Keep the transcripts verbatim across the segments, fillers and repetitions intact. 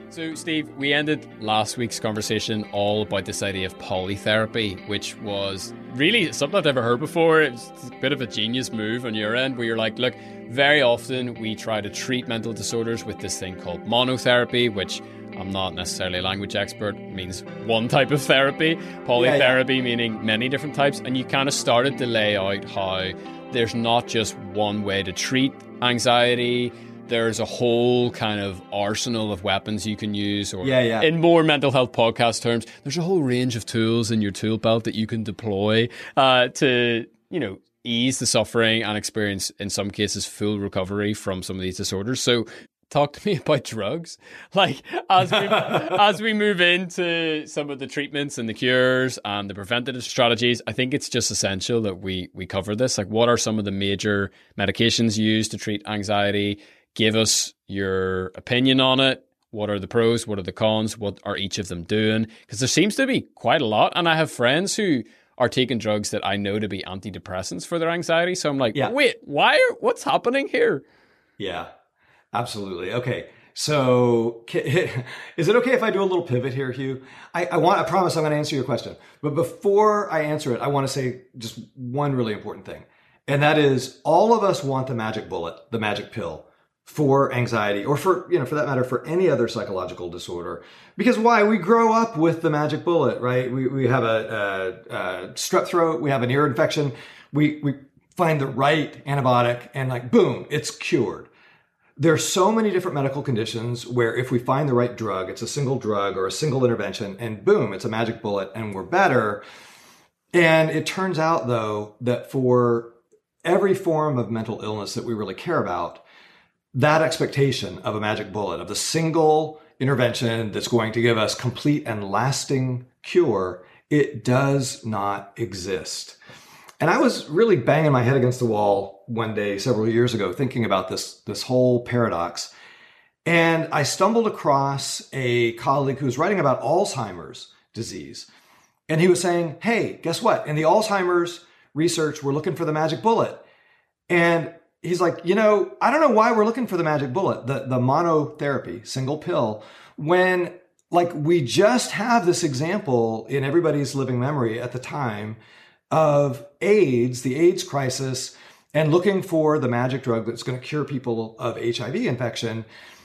So, Steve, we ended last week's conversation all about this idea of polytherapy, which was really something I've never heard before. It's a bit of a genius move on your end, where you're like, look, very often we try to treat mental disorders with this thing called monotherapy, which I'm not necessarily a language expert, means one type of therapy. Polytherapy yeah, yeah. meaning many different types. And you kind of started to lay out how there's not just one way to treat anxiety. There's a whole kind of arsenal of weapons you can use, or yeah, yeah. in more mental health podcast terms, there's a whole range of tools in your tool belt that you can deploy uh, to, you know, ease the suffering and experience, in some cases, full recovery from some of these disorders. So talk to me about drugs. Like, as we, as we move into some of the treatments and the cures and the preventative strategies, I think it's just essential that we we cover this. Like, what are some of the major medications used to treat anxiety? Give us your opinion on it. What are the pros? What are the cons? What are each of them doing? Because there seems to be quite a lot. And I have friends who are taking drugs that I know to be antidepressants for their anxiety. So I'm like, yeah. wait, why? Are, what's happening here? Yeah, absolutely. Okay. So is it okay if I do a little pivot here, Hugh? I, I want, I promise I'm going to answer your question. But before I answer it, I want to say just one really important thing. And that is, all of us want the magic bullet, the magic pill, for anxiety, or for, you know, for that matter, for any other psychological disorder. Because why? We grow up with the magic bullet, right? We we have a, a, a strep throat, we have an ear infection, we we find the right antibiotic, and like, boom, it's cured. There's so many different medical conditions where if we find the right drug, it's a single drug or a single intervention, and boom, it's a magic bullet, and we're better. And it turns out, though, that for every form of mental illness that we really care about, that expectation of a magic bullet, of the single intervention that's going to give us complete and lasting cure, it does not exist. And I was really banging my head against the wall one day several years ago thinking about this, this whole paradox. And I stumbled across a colleague who was writing about Alzheimer's disease. And he was saying, hey, guess what? In the Alzheimer's research, we're looking for the magic bullet. And he's like, you know, I don't know why we're looking for the magic bullet, the, the monotherapy, single pill, when like we just have this example in everybody's living memory at the time of AIDS, the AIDS crisis, and looking for the magic drug that's going to cure people of H I V infection.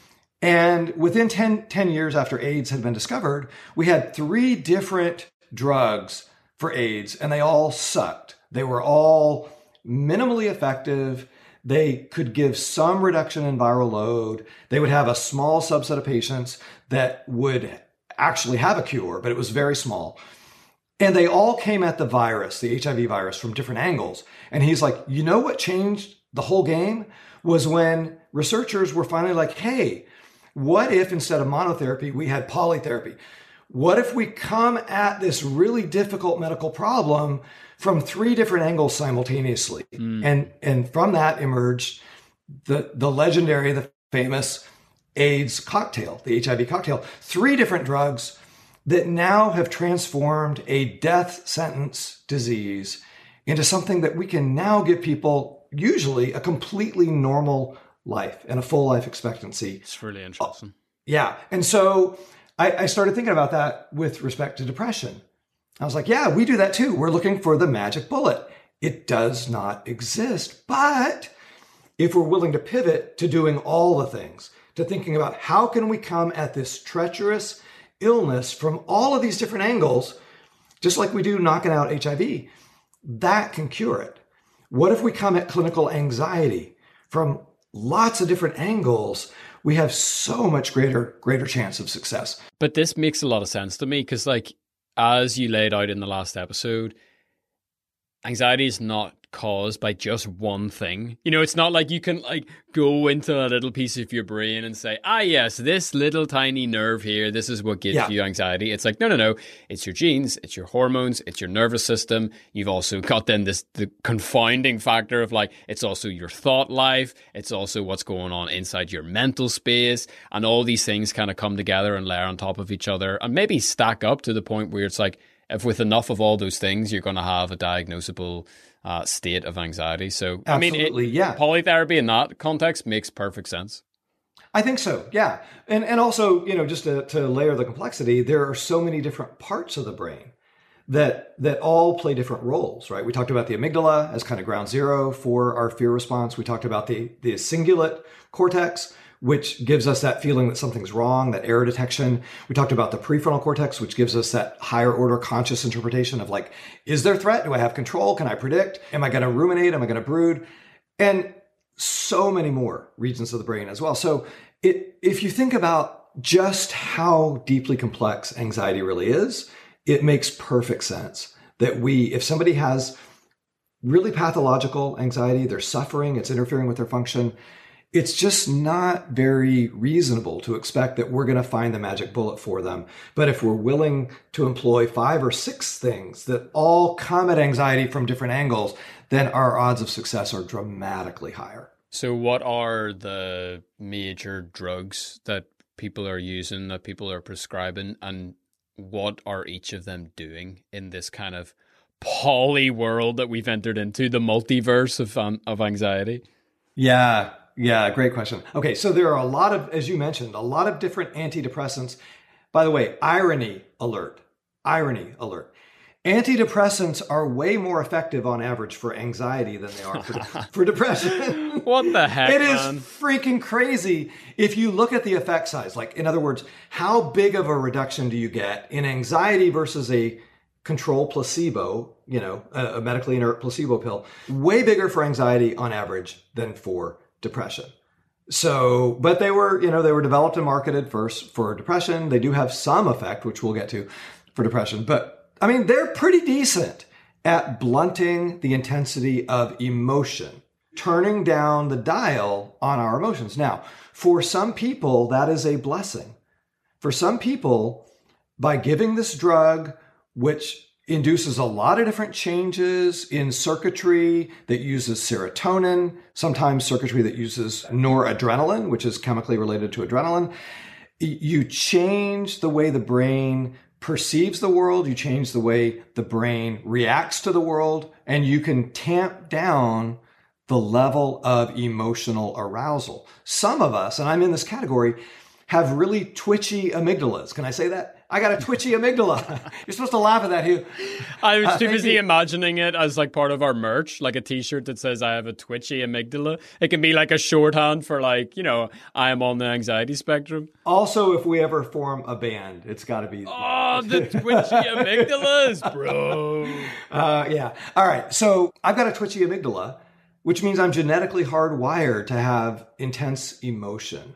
And within ten, ten years after AIDS had been discovered, we had three different drugs for AIDS, and they all sucked. They were all minimally effective. They could give some reduction in viral load. They would have a small subset of patients that would actually have a cure, but it was very small. And they all came at the virus, the H I V virus, from different angles. And he's like, you know what changed the whole game was when researchers were finally like, hey, what if instead of monotherapy, we had polytherapy? What if we come at this really difficult medical problem from three different angles simultaneously? Mm. And and from that emerged the, the legendary, the famous AIDS cocktail, the H I V cocktail. Three different drugs that now have transformed a death sentence disease into something that we can now give people usually a completely normal life and a full life expectancy. It's really interesting. Uh, yeah. And so I, I started thinking about that with respect to depression. I was like, yeah, we do that too. We're looking for the magic bullet. It does not exist. But if we're willing to pivot to doing all the things, to thinking about how can we come at this treacherous illness from all of these different angles, just like we do knocking out H I V, that can cure it. What if we come at clinical anxiety from lots of different angles? We have so much greater, greater chance of success. But this makes a lot of sense to me because, like, as you laid out in the last episode, anxiety is not caused by just one thing. You know, it's not like you can like go into a little piece of your brain and say, ah, yes, this little tiny nerve here, this is what gives yeah. you anxiety. It's like, no, no, no. It's your genes, it's your hormones, it's your nervous system. You've also got then this the confounding factor of like, it's also your thought life. It's also what's going on inside your mental space. And all these things kind of come together and layer on top of each other and maybe stack up to the point where it's like, if with enough of all those things, you're going to have a diagnosable uh, state of anxiety. So, Absolutely, I mean, it, yeah. polytherapy in that context makes perfect sense. I think so, yeah. And and also, you know, just to, to layer the complexity, there are so many different parts of the brain that that all play different roles, right? We talked about the amygdala as kind of ground zero for our fear response. We talked about the, the cingulate cortex, which gives us that feeling that something's wrong, that error detection. We talked about the prefrontal cortex, which gives us that higher order conscious interpretation of like, is there threat? Do I have control? Can I predict? Am I going to ruminate? Am I going to brood? And so many more regions of the brain as well. So it, if you think about just how deeply complex anxiety really is, it makes perfect sense that we, if somebody has really pathological anxiety, they're suffering, it's interfering with their function, it's just not very reasonable to expect that we're going to find the magic bullet for them. But if we're willing to employ five or six things that all come at anxiety from different angles, then our odds of success are dramatically higher. So what are the major drugs that people are using, that people are prescribing, and what are each of them doing in this kind of poly world that we've entered into, the multiverse of um, of anxiety? Yeah, yeah, great question. Okay, so there are a lot of, as you mentioned, a lot of different antidepressants. By the way, irony alert, irony alert. Antidepressants are way more effective on average for anxiety than they are for, for depression. What the heck, It is man? freaking crazy. If you look at the effect size, like in other words, how big of a reduction do you get in anxiety versus a control placebo, you know, a, a medically inert placebo pill, way bigger for anxiety on average than for depression. So, but they were, you know, they were developed and marketed first for depression. They do have some effect, which we'll get to, for depression, but I mean, they're pretty decent at blunting the intensity of emotion, turning down the dial on our emotions. Now, for some people, that is a blessing. For some people, by giving this drug, which induces a lot of different changes in circuitry that uses serotonin, sometimes circuitry that uses noradrenaline, which is chemically related to adrenaline, you change the way the brain perceives the world, you change the way the brain reacts to the world, and you can tamp down the level of emotional arousal. Some of us, and I'm in this category, have really twitchy amygdalas. Can I say that? I got a twitchy amygdala. You're supposed to laugh at that, Hugh. I was Uh, too thank busy you. imagining it as like part of our merch, like a t-shirt that says I have a twitchy amygdala. It can be like a shorthand for like, you know, I am on the anxiety spectrum. Also, if we ever form a band, it's got to be. Oh, the twitchy amygdalas, bro. Uh, yeah. All right. So I've got a twitchy amygdala, which means I'm genetically hardwired to have intense emotion.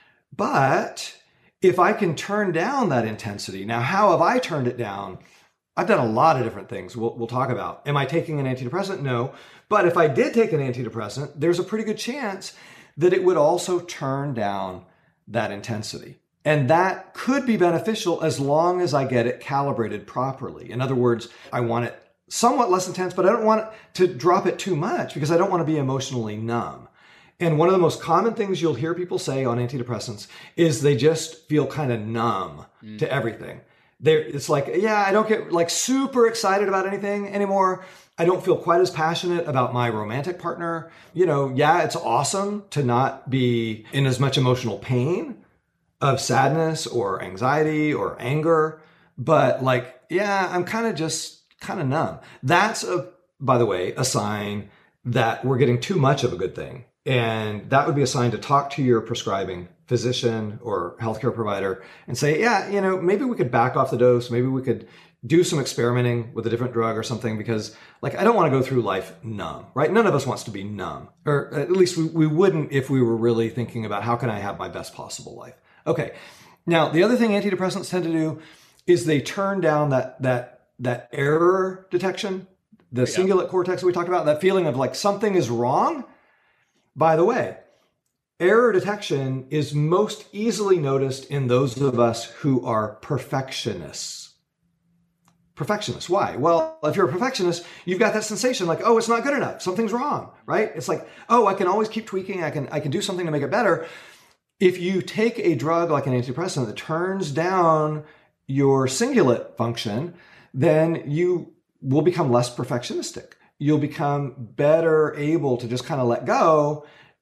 But if I can turn down that intensity, now how have I turned it down? I've done a lot of different things we'll, we'll talk about. Am I taking an antidepressant? No. But if I did take an antidepressant, there's a pretty good chance that it would also turn down that intensity. And that could be beneficial as long as I get it calibrated properly. In other words, I want it somewhat less intense, but I don't want it to drop it too much because I don't want to be emotionally numb. And one of the most common things you'll hear people say on antidepressants is they just feel kind of numb mm. to everything. They're, it's like, yeah, I don't get like super excited about anything anymore. I don't feel quite as passionate about my romantic partner. You know, yeah, it's awesome to not be in as much emotional pain of sadness or anxiety or anger. But like, yeah, I'm kind of just kind of numb. That's, a, by the way, a sign that we're getting too much of a good thing. And that would be a sign to talk to your prescribing physician or healthcare provider and say, yeah, you know, maybe we could back off the dose. Maybe we could do some experimenting with a different drug or something, because like, I don't want to go through life numb, right? None of us wants to be numb, or at least we, we wouldn't if we were really thinking about how can I have my best possible life? Okay. Now, the other thing antidepressants tend to do is they turn down that, that, that error detection, the yeah. cingulate cortex that we talked about, that feeling of like something is wrong. By the way, error detection is most easily noticed in those of us who are perfectionists. Perfectionists. Why? Well, if you're a perfectionist, you've got that sensation like, oh, it's not good enough. Something's wrong, right? It's like, oh, I can always keep tweaking. I can, I can do something to make it better. If you take a drug like an antidepressant that turns down your cingulate function, then you will become less perfectionistic. You'll become better able to just kind of let go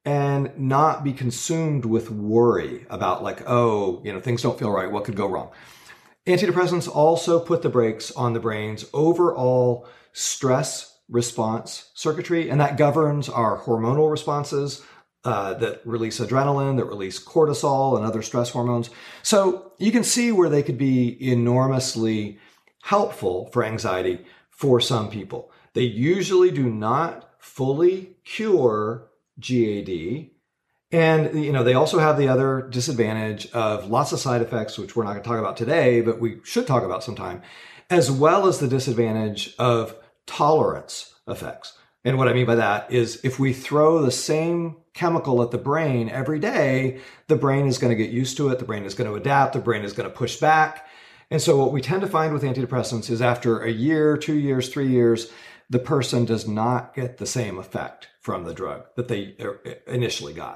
and not be consumed with worry about like, oh, you know, things don't feel right. What could go wrong? Antidepressants also put the brakes on the brain's overall stress response circuitry, and that governs our hormonal responses uh, that release adrenaline, that release cortisol and other stress hormones. So you can see where they could be enormously helpful for anxiety for some people. They usually do not fully cure G A D. And, you know, they also have the other disadvantage of lots of side effects, which we're not going to talk about today, but we should talk about sometime, as well as the disadvantage of tolerance effects. And what I mean by that is if we throw the same chemical at the brain every day, the brain is going to get used to it. The brain is going to adapt. The brain is going to push back. And so what we tend to find with antidepressants is after a year, two years, three years, the person does not get the same effect from the drug that they initially got.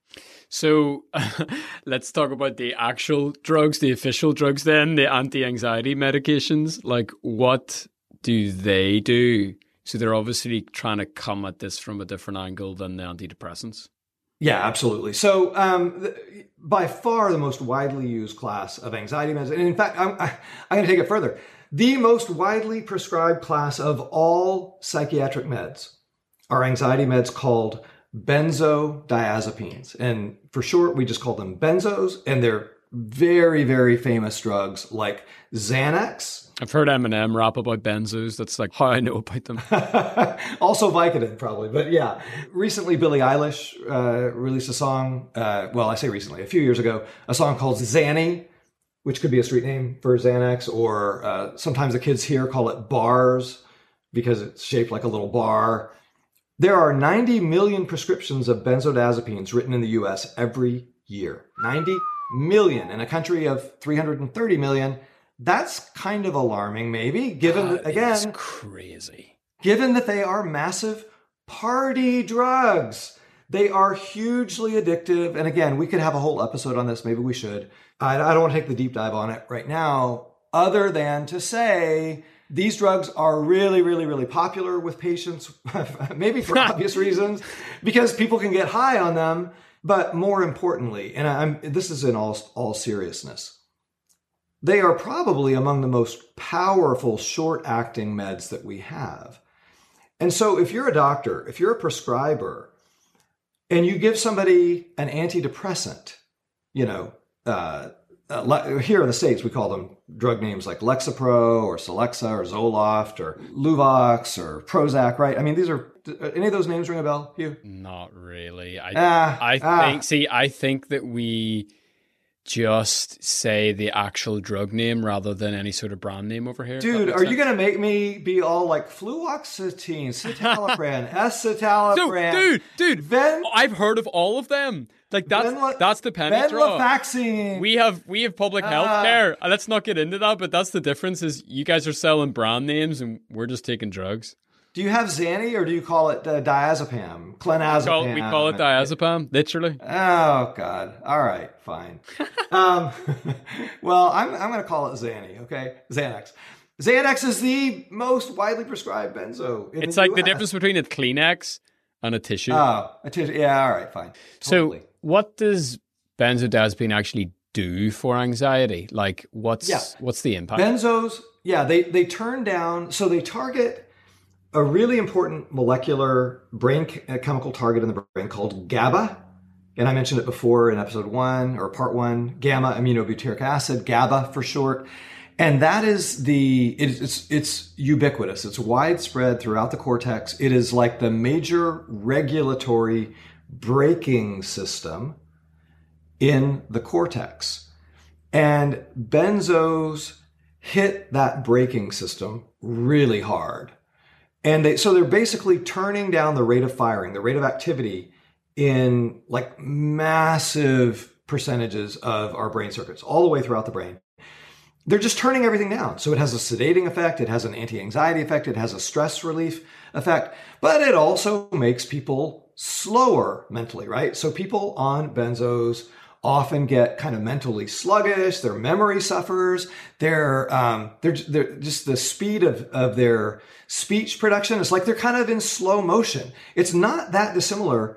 So let's talk about the actual drugs, the official drugs then, the anti-anxiety medications. Like, what do they do? So they're obviously trying to come at this from a different angle than the antidepressants. Yeah, absolutely. So um, the, by far the most widely used class of anxiety meds, and in fact, I'm, I, I'm going to take it further. The most widely prescribed class of all psychiatric meds are anxiety meds called benzodiazepines. And for short, we just call them benzos. And they're very, very famous drugs like Xanax. I've heard Eminem rap about benzos. That's like how I know about them. Also Vicodin, probably. But yeah, recently Billie Eilish uh, released a song. Uh, well, I say recently, a few years ago, a song called Xanny, which could be a street name for Xanax, or uh, sometimes the kids here call it bars because it's shaped like a little bar. There are ninety million prescriptions of benzodiazepines written in the U S every year. ninety million in a country of three hundred thirty million. That's kind of alarming, maybe, given that, again, it's crazy. Given that they are massive party drugs. They are hugely addictive. And again, we could have a whole episode on this. Maybe we should. I, I don't want to take the deep dive on it right now, other than to say these drugs are really, really, really popular with patients, maybe for obvious reasons, because people can get high on them. But more importantly, and I'm, this is in all, all seriousness, they are probably among the most powerful short-acting meds that we have. And so if you're a doctor, if you're a prescriber, and you give somebody an antidepressant, you know, uh, uh, here in the States, we call them drug names like Lexapro or Celexa or Zoloft or Luvox or Prozac, right? I mean, these are, any of those names ring a bell, Hugh? Not really. I, ah, I ah. think, see, I think that we just say the actual drug name rather than any sort of brand name over here. Dude, are sense? You going to make me be all like fluoxetine, citalopram, escitalopram? Dude, dude, dude. Ven- I've heard of all of them. Like that's Venla- that's the penny drop. Venlafaxine. We have we have public health uh, care. Let's not get into that, but that's the difference is you guys are selling brand names and we're just taking drugs. Do you have Xanny or do you call it uh, diazepam, clonazepam? We call, we call it diazepam, literally. Oh, God. All right, fine. um, well, I'm I'm going to call it Xanny, okay? Xanax. Xanax is the most widely prescribed benzo in It's the like U S. the difference between a Kleenex and a tissue. Oh, a tissue. Yeah, all right, fine. Totally. So what does benzodiazepine actually do for anxiety? Like, what's yeah. what's the impact? Benzos, yeah, they, they turn down, so they target a really important molecular brain chemical target in the brain called GABA. And I mentioned it before in episode one or part one, gamma aminobutyric acid, GABA for short. And that is the, it, it's, it's ubiquitous. It's widespread throughout the cortex. It is like the major regulatory braking system in the cortex. And benzos hit that braking system really hard. And they, so they're basically turning down the rate of firing, the rate of activity in like massive percentages of our brain circuits all the way throughout the brain. They're just turning everything down. So it has a sedating effect. It has an anti-anxiety effect. It has a stress relief effect, but it also makes people slower mentally, right? So people on benzos often get kind of mentally sluggish. Their memory suffers. Their, um, they're, they're just the speed of, of their speech production. It's like they're kind of in slow motion. It's not that dissimilar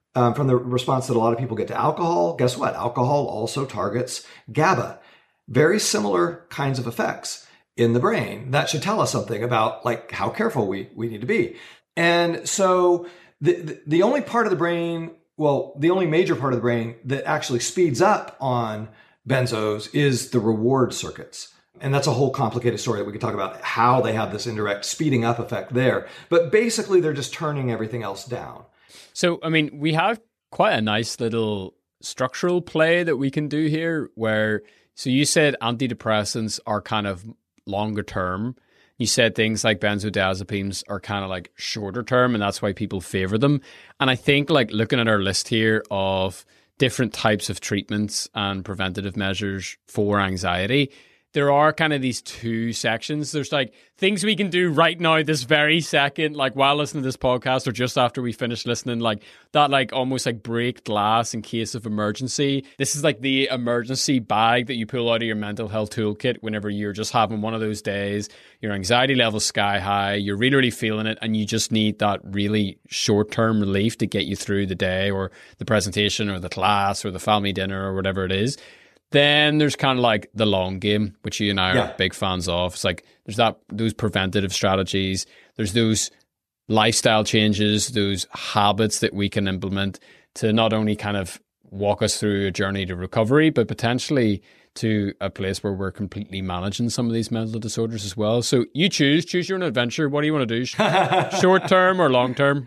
um, from the response that a lot of people get to alcohol. Guess what? Alcohol also targets GABA. Very similar kinds of effects in the brain. That should tell us something about like how careful we, we need to be. And so the, the, the only part of the brain, well, the only major part of the brain that actually speeds up on benzos is the reward circuits. And that's a whole complicated story that we could talk about how they have this indirect speeding up effect there. But basically, they're just turning everything else down. So, I mean, we have quite a nice little structural play that we can do here where, so you said antidepressants are kind of longer term. You said things like benzodiazepines are kind of like shorter term, and that's why people favor them. And I think like looking at our list here of different types of treatments and preventative measures for anxiety, there are kind of these two sections. There's like things we can do right now, this very second, like while listening to this podcast or just after we finish listening, like that, like almost like break glass in case of emergency. This is like the emergency bag that you pull out of your mental health toolkit whenever you're just having one of those days, your anxiety level's sky high, you're really, really feeling it, and you just need that really short-term relief to get you through the day or the presentation or the class or the family dinner or whatever it is. Then there's kind of like the long game, which you and I are yeah. big fans of. It's like there's that those preventative strategies. There's those lifestyle changes, those habits that we can implement to not only kind of walk us through a journey to recovery, but potentially to a place where we're completely managing some of these mental disorders as well. So you choose, choose your own adventure. What do you want to do? Short term or long term?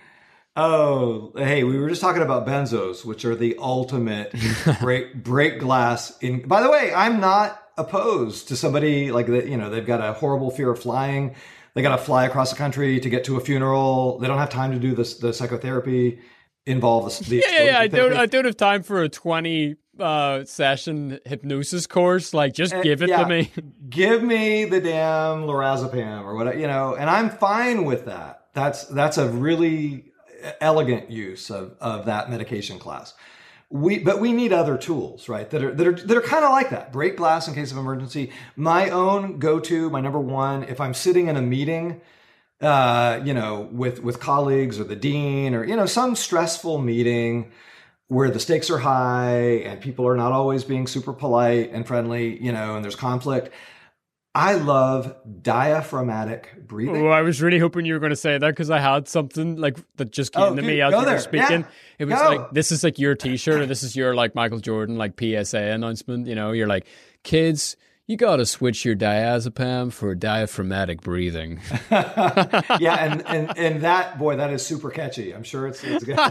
Oh, hey, we were just talking about benzos, which are the ultimate break break glass. In by the way, I'm not opposed to somebody like that. You know, they've got a horrible fear of flying. They got to fly across the country to get to a funeral. They don't have time to do this. The psychotherapy involve the, the yeah, yeah. I don't. I don't have time for a twenty uh, session hypnosis course. Like, just and, give it yeah, to me. Give me the damn lorazepam or whatever. You know, and I'm fine with that. That's that's a really elegant use of, of that medication class. We, but we need other tools, right? That are, that are, that are kind of like that. Break glass in case of emergency. My own go-to, my number one, if I'm sitting in a meeting, uh, you know, with, with colleagues or the dean or, you know, some stressful meeting where the stakes are high and people are not always being super polite and friendly, you know, and there's conflict. I love diaphragmatic breathing. Oh, I was really hoping you were going to say that because I had something like that just came oh, to dude, me as you there. were speaking. Yeah. It was go. like, this is like your t-shirt or this is your like Michael Jordan, like P S A announcement. You know, you're like, kids, you got to switch your diazepam for diaphragmatic breathing. yeah. And, and, and that, boy, that is super catchy. I'm sure it's, it's good.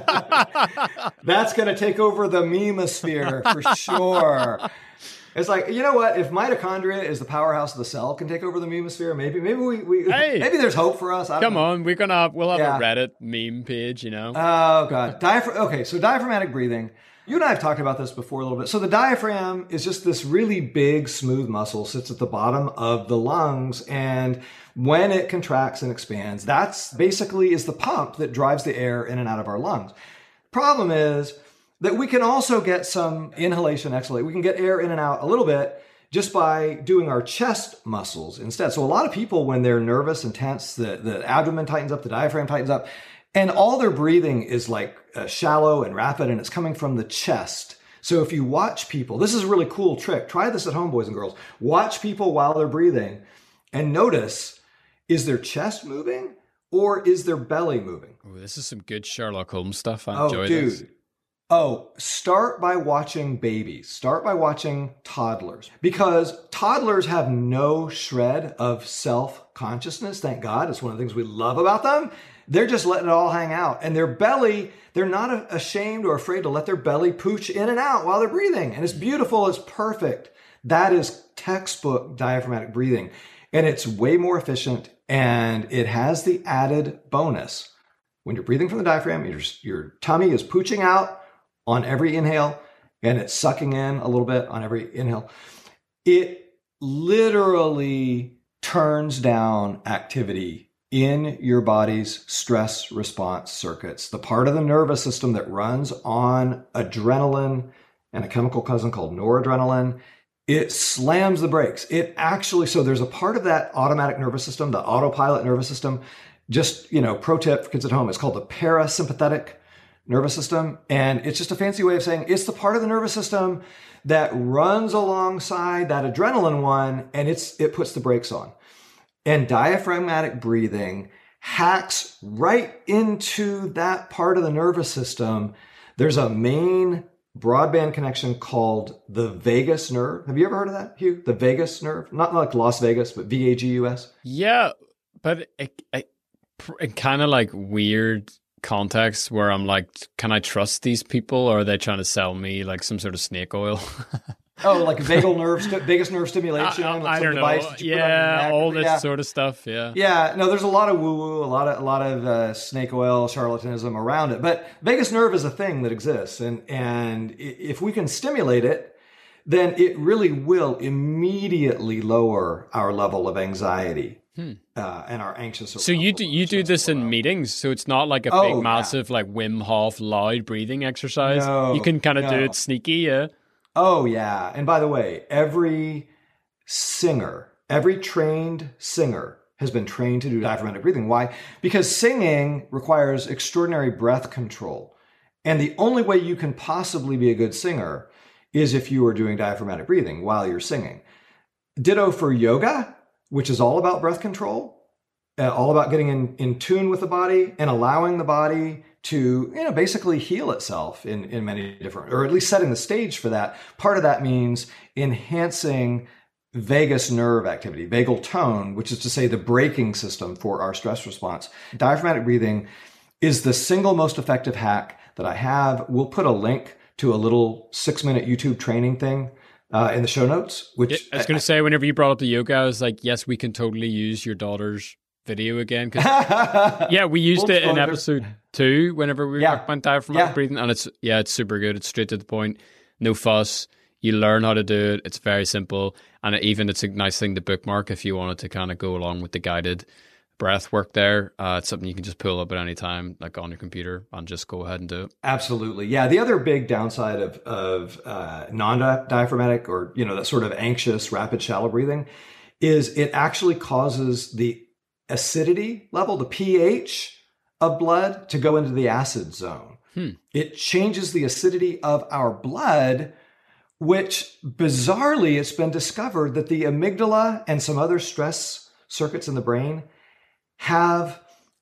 That's going to take over the memosphere for sure. It's like, you know what? If mitochondria is the powerhouse of the cell, can take over the memosphere. Maybe, maybe we, we hey, maybe there's hope for us. I don't come know. on, we're gonna have, we'll have yeah. a Reddit meme page, you know. Oh god, Diaphr- Okay, so diaphragmatic breathing. You and I have talked about this before a little bit. So the diaphragm is just this really big, smooth muscle, sits at the bottom of the lungs, and when it contracts and expands, that's basically is the pump that drives the air in and out of our lungs. Problem is that we can also get some inhalation, exhalation. We can get air in and out a little bit just by doing our chest muscles instead. So a lot of people, when they're nervous and tense, the, the abdomen tightens up, the diaphragm tightens up, and all their breathing is like uh, shallow and rapid, and it's coming from the chest. So if you watch people, this is a really cool trick. Try this at home, boys and girls. Watch people while they're breathing and notice, is their chest moving or is their belly moving? Oh, this is some good Sherlock Holmes stuff. I oh, enjoy dude. this. Oh, start by watching babies. Start by watching toddlers because toddlers have no shred of self-consciousness. Thank God. It's one of the things we love about them. They're just letting it all hang out. And their belly, they're not ashamed or afraid to let their belly pooch in and out while they're breathing. And it's beautiful. It's perfect. That is textbook diaphragmatic breathing. And it's way more efficient. And it has the added bonus. When you're breathing from the diaphragm, your, your tummy is pooching out on every inhale, and it's sucking in a little bit on every inhale. It literally turns down activity in your body's stress response circuits, the part of the nervous system that runs on adrenaline and a chemical cousin called noradrenaline. It slams the brakes. It actually, so there's a part of that automatic nervous system, the autopilot nervous system. Just, you know, pro tip for kids at home, it's called the parasympathetic nervous system. And it's just a fancy way of saying it's the part of the nervous system that runs alongside that adrenaline one, and it's it puts the brakes on. And diaphragmatic breathing hacks right into that part of the nervous system. There's a main broadband connection called the vagus nerve. Have you ever heard of that, Hugh? The vagus nerve? Not like Las Vegas, but V A G U S. Yeah, but it, it, it kind of like weird context where I'm like, can I trust these people, or are they trying to sell me like some sort of snake oil? Oh, like vagal nerve, st- vagus nerve stimulation. I, like I don't know. Yeah, all this yeah. sort of stuff. Yeah. Yeah. No, there's a lot of woo woo, a lot of a lot of uh, snake oil charlatanism around it. But vagus nerve is a thing that exists, and and if we can stimulate it, then it really will immediately lower our level of anxiety. Hmm. Uh, and our anxious. So you do you do this in meetings, so it's not like a oh, big, massive, yeah. like Wim Hof loud breathing exercise. No, you can kind of no. do it sneaky, yeah. Oh yeah, and by the way, every singer, every trained singer has been trained to do diaphragmatic breathing. Why? Because singing requires extraordinary breath control, and the only way you can possibly be a good singer is if you are doing diaphragmatic breathing while you're singing. Ditto for yoga, which is all about breath control, uh, all about getting in, in tune with the body and allowing the body to, you know, basically heal itself in, in many different, or at least setting the stage for that. Part of that means enhancing vagus nerve activity, vagal tone, which is to say the braking system for our stress response. Diaphragmatic breathing is the single most effective hack that I have. We'll put a link to a little six minute YouTube training thing Uh, in the show notes, which yeah, I was going to say, whenever you brought up the yoga, I was like, yes, we can totally use your daughter's video again. Cause, yeah, we used it in episode two whenever we yeah. talked about diaphragmatic yeah. breathing. And it's, yeah, it's super good. It's straight to the point. No fuss. You learn how to do it. It's very simple. And even it's a nice thing to bookmark if you wanted to kind of go along with the guided breath work there. Uh, it's something you can just pull up at any time, like on your computer, and just go ahead and do it. Absolutely. Yeah. The other big downside of, of uh, non-diaphragmatic, or, you know, that sort of anxious, rapid, shallow breathing is it actually causes the acidity level, the pH of blood, to go into the acid zone. Hmm. It changes the acidity of our blood, which bizarrely, it's been discovered that the amygdala and some other stress circuits in the brain have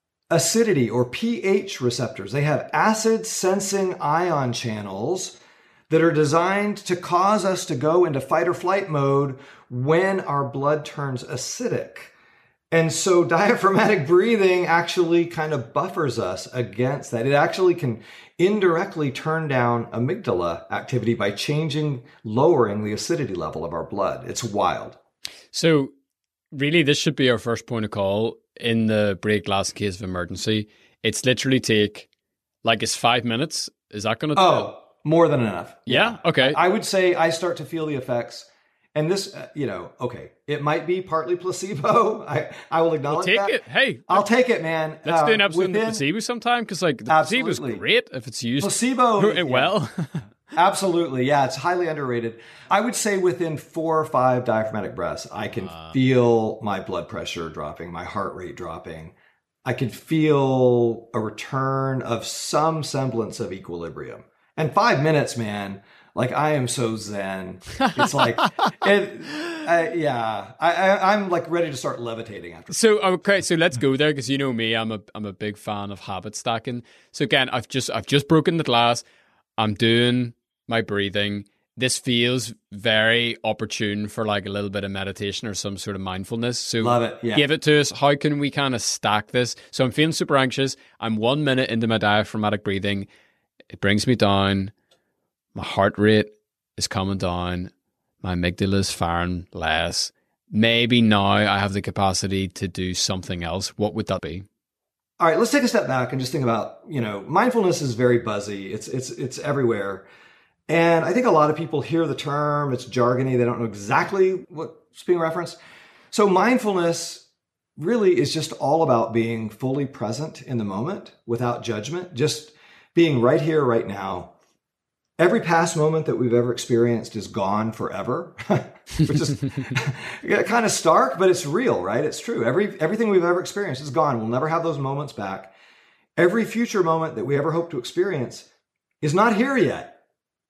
acidity or pH receptors. They have acid sensing ion channels that are designed to cause us to go into fight or flight mode when our blood turns acidic. And so diaphragmatic breathing actually kind of buffers us against that. It actually can indirectly turn down amygdala activity by changing, lowering the acidity level of our blood. It's wild. So really, this should be our first point of call in the break glass in case of emergency. It's literally take, like, it's five minutes. Is that going to? Oh, more than enough. Yeah. Okay. I would say I start to feel the effects. And this, uh, you know, okay, it might be partly placebo. I, I will acknowledge we'll take that. it. Hey, I'll take it, man. Let's uh, do an episode within, of placebo sometime, because like the placebo is great if it's used placebo well. Yeah. Absolutely. Yeah, it's highly underrated. I would say within four or five diaphragmatic breaths, I can uh, feel my blood pressure dropping, my heart rate dropping. I can feel a return of some semblance of equilibrium. And five minutes, man, like I am so zen. It's like, it, I, yeah, I, I, I'm like ready to start levitating after. So, okay, so let's go there, because you know me, I'm a, I'm a big fan of habit stacking. So again, I've just, I've just broken the glass. I'm doing my breathing. This feels very opportune for like a little bit of meditation or some sort of mindfulness. So love it. Yeah. Give it to us. How can we kind of stack this? So I'm feeling super anxious. I'm one minute into my diaphragmatic breathing. It brings me down. My heart rate is coming down. My amygdala is firing less. Maybe now I have the capacity to do something else. What would that be? All right, let's take a step back and just think about, you know, mindfulness is very buzzy. It's it's it's everywhere. And I think a lot of people hear the term, it's jargony, they don't know exactly what's being referenced. So mindfulness really is just all about being fully present in the moment without judgment, just being right here, right now. Every past moment that we've ever experienced is gone forever, which is kind of stark, but it's real, right? It's true. Every everything we've ever experienced is gone. We'll never have those moments back. every future moment that we ever hope to experience is not here yet.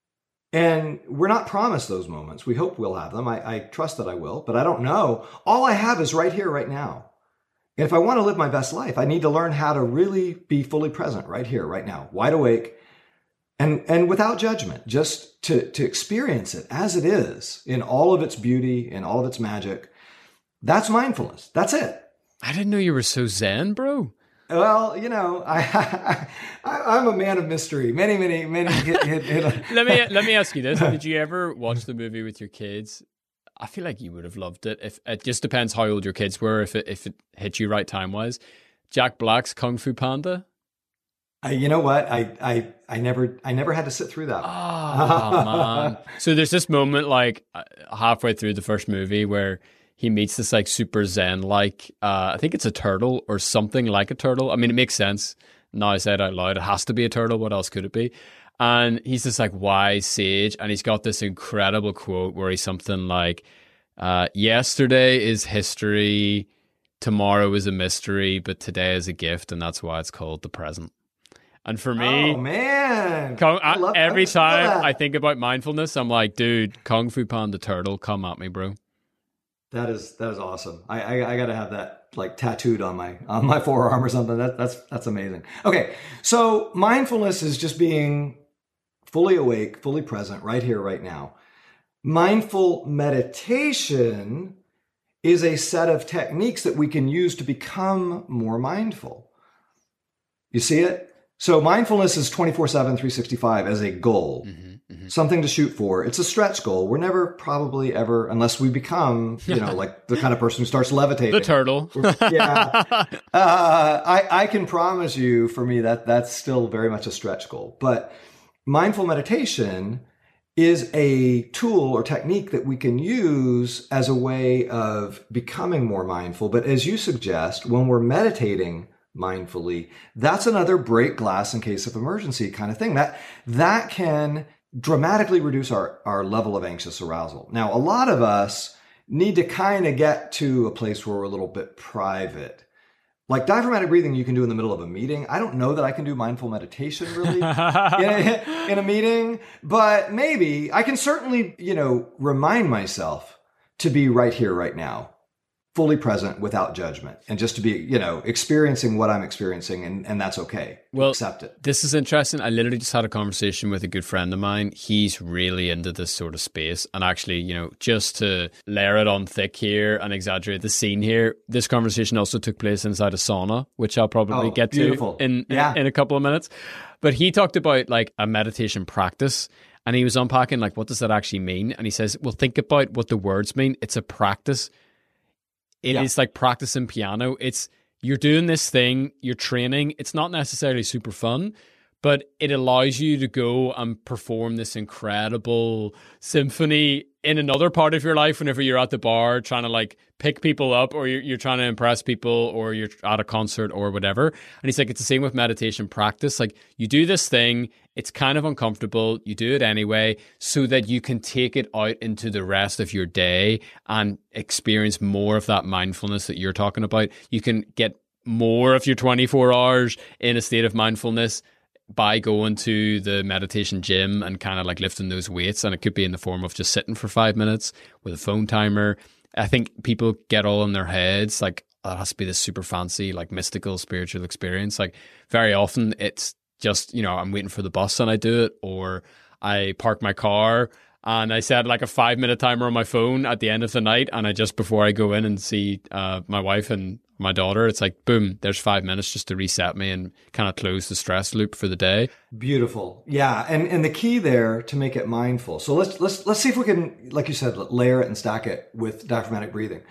And we're not promised those moments. We hope we'll have them. I, I trust that I will, but I don't know. All I have is right here, right now. And if I want to live my best life, I need to learn how to really be fully present right here, right now, wide awake, and, and without judgment, just to, to experience it as it is in all of its beauty and all of its magic. That's mindfulness. That's it. I didn't know you were so zen, bro. Well, you know, I, I I'm a man of mystery. Many, many, many. Hit, hit, hit. let me let me ask you this: did you ever watch the movie with your kids? I feel like you would have loved it. If it just depends how old your kids were, if it if it hit you right time wise. Jack Black's Kung Fu Panda. Uh, you know what? I, I I never I never had to sit through that. Oh man! So there's this moment like halfway through the first movie where he meets this like super zen like uh, I think it's a turtle or something like a turtle. I mean, it makes sense now I say it out loud. It has to be a turtle. What else could it be? And he's this like wise sage, and he's got this incredible quote where he's something like, uh, "Yesterday is history, tomorrow is a mystery, but today is a gift, and that's why it's called the present." And for me, oh man, Kung, I love, every I time I think about mindfulness, I'm like, dude, Kung Fu Panda turtle, come at me, bro. That is that is awesome. I, I I gotta have that like tattooed on my on my forearm or something. That that's that's amazing. Okay, so mindfulness is just being fully awake, fully present, right here, right now. Mindful meditation is a set of techniques that we can use to become more mindful. You see it? So mindfulness is twenty-four seven, three sixty-five as a goal, mm-hmm, mm-hmm. something to shoot for. It's a stretch goal. We're never probably ever, unless we become, you know, like the kind of person who starts levitating. The turtle. yeah. Uh, I, I can promise you, for me, that that's still very much a stretch goal. But mindful meditation is a tool or technique that we can use as a way of becoming more mindful. But as you suggest, when we're meditating mindfully, that's another break glass in case of emergency kind of thing. That that can dramatically reduce our, our level of anxious arousal. Now, a lot of us need to kind of get to a place where we're a little bit private. Like diaphragmatic breathing you can do in the middle of a meeting. I don't know that I can do mindful meditation really in, a, in a meeting, but maybe I can certainly, you know, remind myself to be right here, right now, fully present without judgment, and just to be, you know, experiencing what I'm experiencing, and, and that's okay. Well, accept it. This is interesting. I literally just had a conversation with a good friend of mine. He's really into this sort of space. And actually, you know, just to layer it on thick here and exaggerate the scene here, this conversation also took place inside a sauna, which I'll probably oh, get beautiful. to in, yeah. in in a couple of minutes. But he talked about like a meditation practice. And he was unpacking like, what does that actually mean? And he says, well, think about what the words mean. It's a practice. It yeah. is like practicing piano. It's you're doing this thing, you're training. It's not necessarily super fun, but it allows you to go and perform this incredible symphony in another part of your life whenever you're at the bar trying to like pick people up, or you're, you're trying to impress people, or you're at a concert or whatever. And he's like, it's the same with meditation practice. Like you do this thing, it's kind of uncomfortable. You do it anyway so that you can take it out into the rest of your day and experience more of that mindfulness that you're talking about. You can get more of your twenty-four hours in a state of mindfulness by going to the meditation gym and kind of like lifting those weights. And it could be in the form of just sitting for five minutes with a phone timer. I think people get all in their heads like, oh, it has to be this super fancy, like mystical, spiritual experience. Like very often it's just, you know, I'm waiting for the bus and I do it, or I park my car and I set like a five minute timer on my phone at the end of the night. And I just, before I go in and see uh, my wife and my daughter, it's like, boom, there's five minutes just to reset me and kind of close the stress loop for the day. Beautiful. Yeah. And and the key there to make it mindful. So let's let's let's see if we can, like you said, layer it and stack it with diaphragmatic breathing.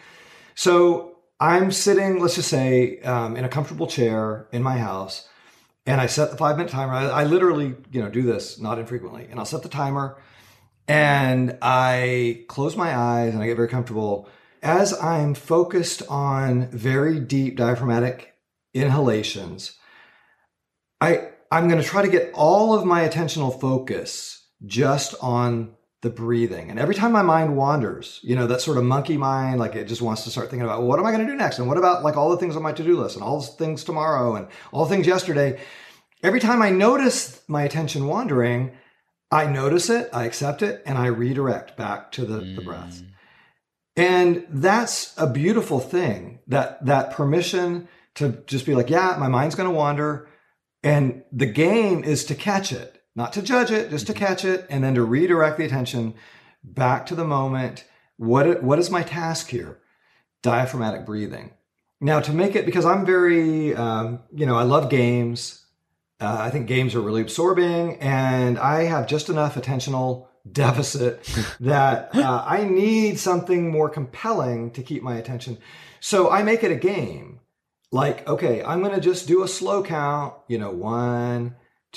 So I'm sitting, let's just say, um, in a comfortable chair in my house, and I set the five minute timer. I, I literally, you know, do this not infrequently. And I'll set the timer and I close my eyes and I get very comfortable. As I'm focused on very deep diaphragmatic inhalations, I, I'm going to try to get all of my attentional focus just on the breathing. And every time my mind wanders, you know, that sort of monkey mind, like it just wants to start thinking about, well, what am I going to do next? And what about like all the things on my to-do list and all the things tomorrow and all the things yesterday? Every time I notice my attention wandering, I notice it, I accept it, and I redirect back to the, mm. the breath. And that's a beautiful thing, that that permission to just be like, yeah, my mind's going to wander. And the game is to catch it. Not to judge it, just to catch it, and then to redirect the attention back to the moment. What, what is my task here? Diaphragmatic breathing. Now, to make it, because I'm very, um, you know, I love games. Uh, I think games are really absorbing, and I have just enough attentional deficit that uh, I need something more compelling to keep my attention. So I make it a game. Like, okay, I'm going to just do a slow count, you know, one,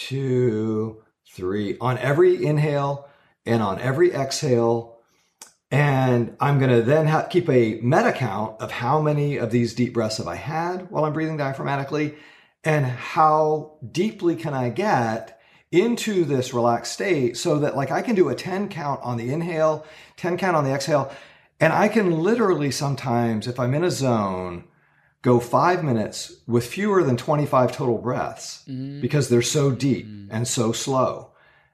two, three, on every inhale and on every exhale. And I'm going to then ha- keep a meta count of how many of these deep breaths have I had while I'm breathing diaphragmatically, and how deeply can I get into this relaxed state so that like I can do a ten count on the inhale, ten count on the exhale. And I can literally sometimes, if I'm in a zone, go five minutes with fewer than twenty-five total breaths mm. because they're so deep mm. and so slow.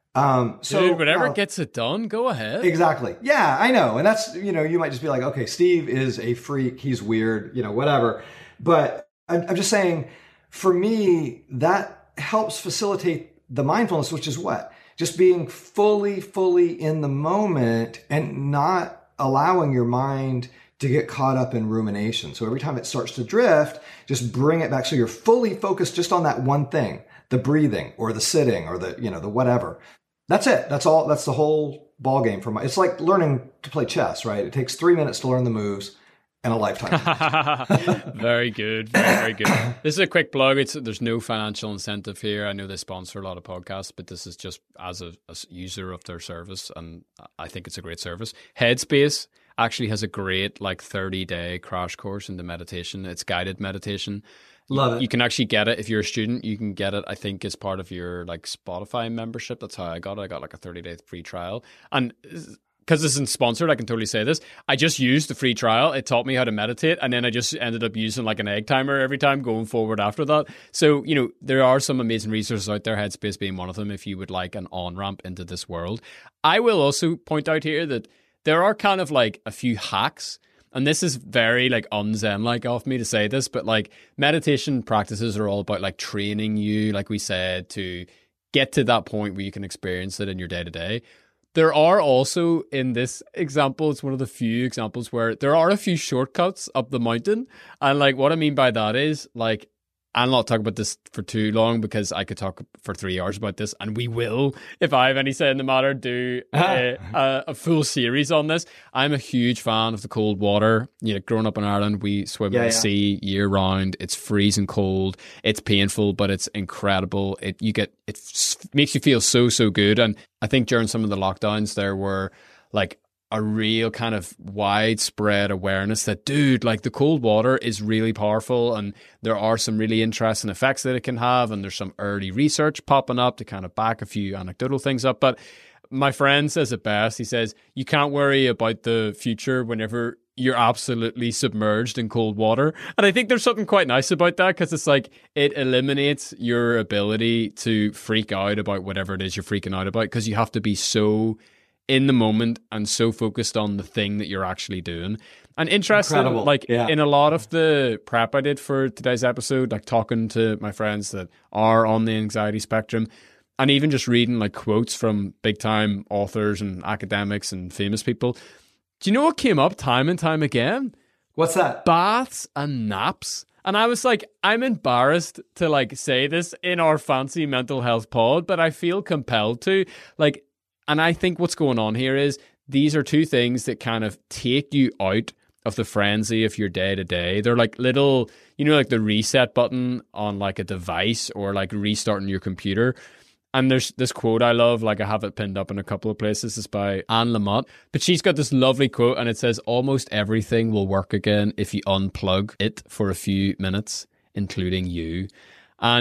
Um, so Dude, whatever uh, gets it done, go ahead. Exactly. Yeah, I know. And that's, you know, you might just be like, okay, Steve is a freak. He's weird, you know, whatever. But I'm, I'm just saying, for me, that helps facilitate the mindfulness, which is what? Just being fully, fully in the moment and not allowing your mind to get caught up in rumination. So every time it starts to drift, just bring it back. So you're fully focused just on that one thing, the breathing or the sitting or the, you know, the whatever. That's it. That's all. That's the whole ball game for my, it's like learning to play chess, right? It takes three minutes to learn the moves and a lifetime. Very good. Very, very good. This is a quick plug. It's, there's no financial incentive here. I know they sponsor a lot of podcasts, but this is just as a, a user of their service. And I think it's a great service. Headspace actually has a great like thirty day crash course into meditation. It's guided meditation. Love you, it. You can actually get it if you're a student. You can get it, I think, as part of your like Spotify membership. That's how I got it. I got like a thirty day free trial. And because this isn't sponsored, I can totally say this. I just used the free trial. It taught me how to meditate. And then I just ended up using like an egg timer every time going forward after that. So, you know, there are some amazing resources out there, Headspace being one of them, if you would like an on-ramp into this world. I will also point out here that there are kind of like a few hacks, and this is very like un-Zen like of me to say this, but like meditation practices are all about like training you, like we said, to get to that point where you can experience it in your day to day. There are also, in this example, it's one of the few examples where there are a few shortcuts up the mountain. And like what I mean by that is like, I'll not talk about this for too long because I could talk for three hours about this, and we will, if I have any say in the matter, do a, a, a full series on this. I'm a huge fan of the cold water. You know, growing up in Ireland, we swim yeah, in the yeah. sea year round. It's freezing cold. It's painful, but it's incredible. It you get it makes you feel so so good. And I think during some of the lockdowns, there were like a real kind of widespread awareness that, dude, like the cold water is really powerful and there are some really interesting effects that it can have. And there's some early research popping up to kind of back a few anecdotal things up. But my friend says it best. He says, you can't worry about the future whenever you're absolutely submerged in cold water. And I think there's something quite nice about that because it's like it eliminates your ability to freak out about whatever it is you're freaking out about because you have to be so in the moment and so focused on the thing that you're actually doing. And interesting, Incredible. like yeah. in a lot of the prep I did for today's episode, like talking to my friends that are on the anxiety spectrum and even just reading like quotes from big time authors and academics and famous people. Do you know what came up time and time again? What's that? Baths and naps. And I was like, I'm embarrassed to like say this in our fancy mental health pod, but I feel compelled to. Like, and I think what's going on here is these are two things that kind of take you out of the frenzy of your day to day. They're like little, you know, like the reset button on like a device or like restarting your computer. And there's this quote I love, like I have it pinned up in a couple of places. It's by Anne Lamott. But she's got this lovely quote and it says, almost everything will work again if you unplug it for a few minutes, including you. And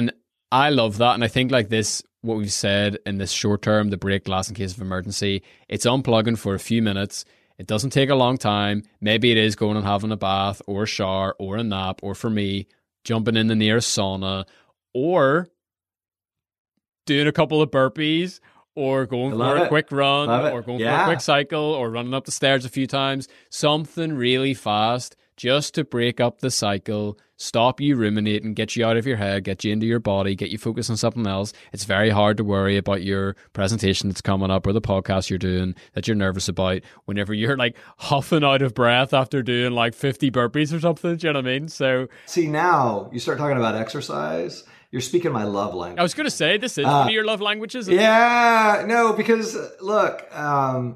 I love that. And I think like this, what we've said in this short term, the break glass in case of emergency, it's unplugging for a few minutes. It doesn't take a long time. Maybe it is going and having a bath or a shower or a nap, or for me, jumping in the nearest sauna, or doing a couple of burpees, or going for a it. quick run, Love or it. going Yeah. for a quick cycle, or running up the stairs a few times. Something really fast just to break up the cycle, stop you ruminating, get you out of your head, get you into your body, get you focused on something else. It's very hard to worry about your presentation that's coming up or the podcast you're doing that you're nervous about whenever you're like huffing out of breath after doing like fifty burpees or something. Do you know what I mean? So See, now you start talking about exercise. You're speaking my love language. I was going to say, this is Uh, one of your love languages. Yeah, no, because uh, look, um,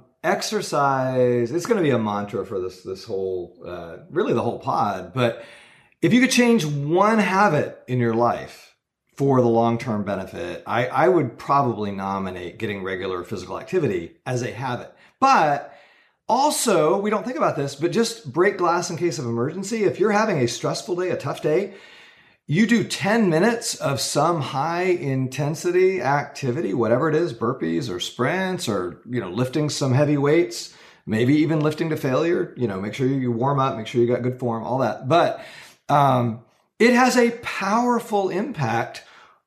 exercise, it's going to be a mantra for this, this whole, uh, really the whole pod. But if you could change one habit in your life for the long-term benefit, I, I would probably nominate getting regular physical activity as a habit. But also, we don't think about this, but just break glass in case of emergency. If you're having a stressful day, a tough day, you do ten minutes of some high intensity activity, whatever it is, burpees or sprints or, you know, lifting some heavy weights, maybe even lifting to failure, you know, make sure you warm up, make sure you got good form, all that. But um, it has a powerful impact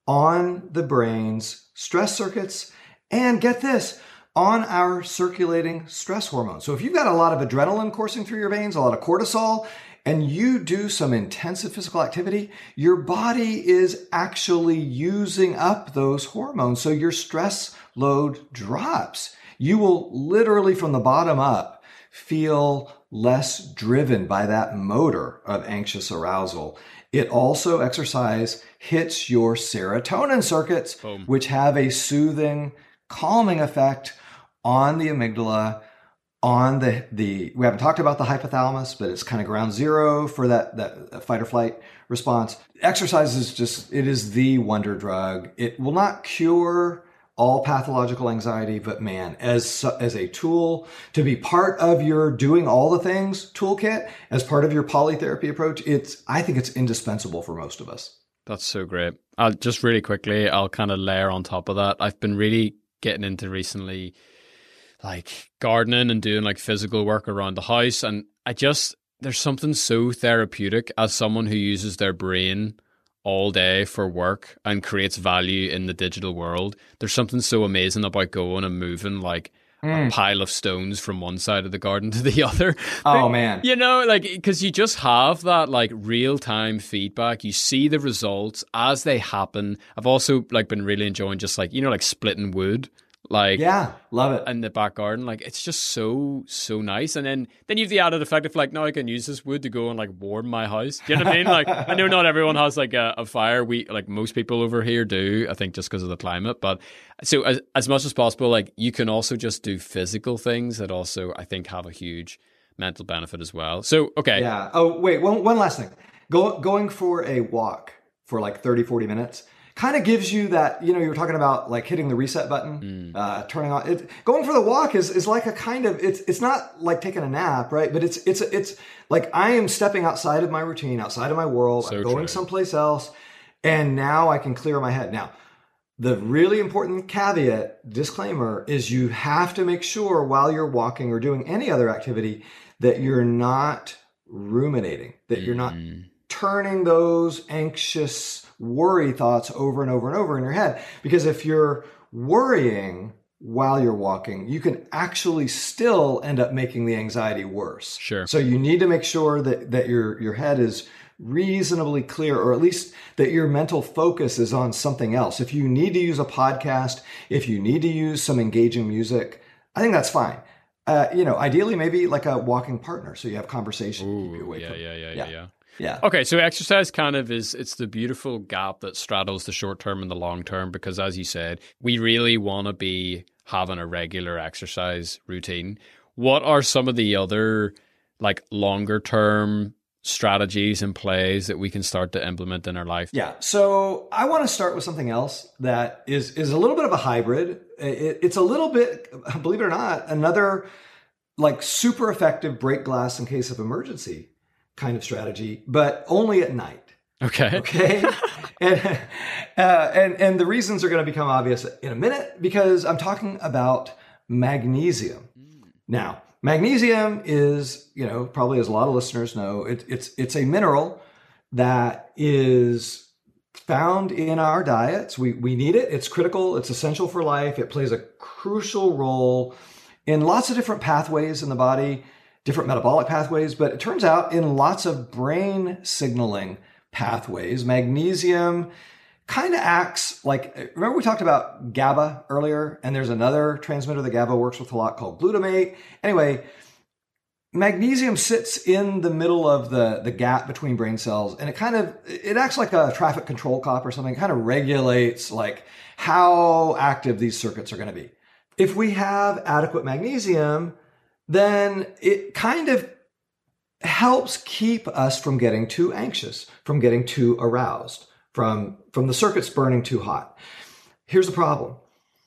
on the brain's stress circuits. And get this, on our circulating stress hormones. So if you've got a lot of adrenaline coursing through your veins, a lot of cortisol, and you do some intensive physical activity, your body is actually using up those hormones. So your stress load drops. You will literally from the bottom up feel less driven by that motor of anxious arousal. It also, exercise hits your serotonin circuits, Boom. which have a soothing, calming effect on the amygdala, on the, the, we haven't talked about the hypothalamus, but it's kind of ground zero for that, that fight or flight response. Exercise is just, it is the wonder drug. It will not cure all pathological anxiety, but man, as, as a tool to be part of your doing all the things toolkit, as part of your polytherapy approach, it's, I think it's indispensable for most of us. That's so great. I'll just really quickly, I'll kind of layer on top of that. I've been really getting into recently like gardening and doing like physical work around the house. And I just, there's something so therapeutic as someone who uses their brain all day for work and creates value in the digital world. There's something so amazing about going and moving like mm. a pile of stones from one side of the garden to the other. Oh like, man. You know, like, because you just have that like real time feedback. You see the results as they happen. I've also like been really enjoying just like, you know, like splitting wood. Like, yeah, love it. In the back garden, like it's just so so nice. And then then you've the added effect of like, now I can use this wood to go and like warm my house. Do you know what I mean? Like, I know not everyone has like a, a fire. We like most people over here do. I think just because of the climate. But so as as much as possible, like you can also just do physical things that also I think have a huge mental benefit as well. So okay, yeah. Oh wait, one one last thing. Go going for a walk for like thirty, forty minutes. Kind of gives you that, you know, you were talking about like hitting the reset button, mm. uh, turning on it. Going for the walk is, is like a kind of, it's, it's not like taking a nap, right? But it's, it's, it's like I am stepping outside of my routine, outside of my world. So I'm going true. someplace else. And now I can clear my head. Now, the really important caveat, disclaimer, is you have to make sure while you're walking or doing any other activity that you're not ruminating, that mm. you're not turning those anxious worry thoughts over and over and over in your head. Because if you're worrying while you're walking, you can actually still end up making the anxiety worse. Sure. So you need to make sure that, that your, your head is reasonably clear, or at least that your mental focus is on something else. If you need to use a podcast, if you need to use some engaging music, I think that's fine. Uh, you know, ideally maybe like a walking partner. So you have conversation. Ooh, keep you away yeah, from, yeah, yeah, yeah, yeah, yeah. Yeah. Okay, so exercise kind of is, it's the beautiful gap that straddles the short term and the long term, because as you said, we really want to be having a regular exercise routine. What are some of the other like longer term strategies and plays that we can start to implement in our life? Yeah. So I want to start with something else that is, is a little bit of a hybrid. It, it's a little bit, believe it or not, another like super effective break glass in case of emergency kind of strategy, but only at night. Okay. Okay. and, uh, and, and the reasons are going to become obvious in a minute because I'm talking about magnesium. Now, magnesium is, you know, probably as a lot of listeners know, it, it's, it's a mineral that is found in our diets. We, we need it. It's critical. It's essential for life. It plays a crucial role in lots of different pathways in the body, different metabolic pathways, but it turns out in lots of brain signaling pathways, magnesium kind of acts like, remember we talked about GABA earlier, and there's another transmitter that GABA works with a lot called glutamate. Anyway, magnesium sits in the middle of the, the gap between brain cells, and it kind of, it acts like a traffic control cop or something. It kind of regulates like how active these circuits are going to be. If we have adequate magnesium, then it kind of helps keep us from getting too anxious, from getting too aroused, from, from the circuits burning too hot. Here's the problem.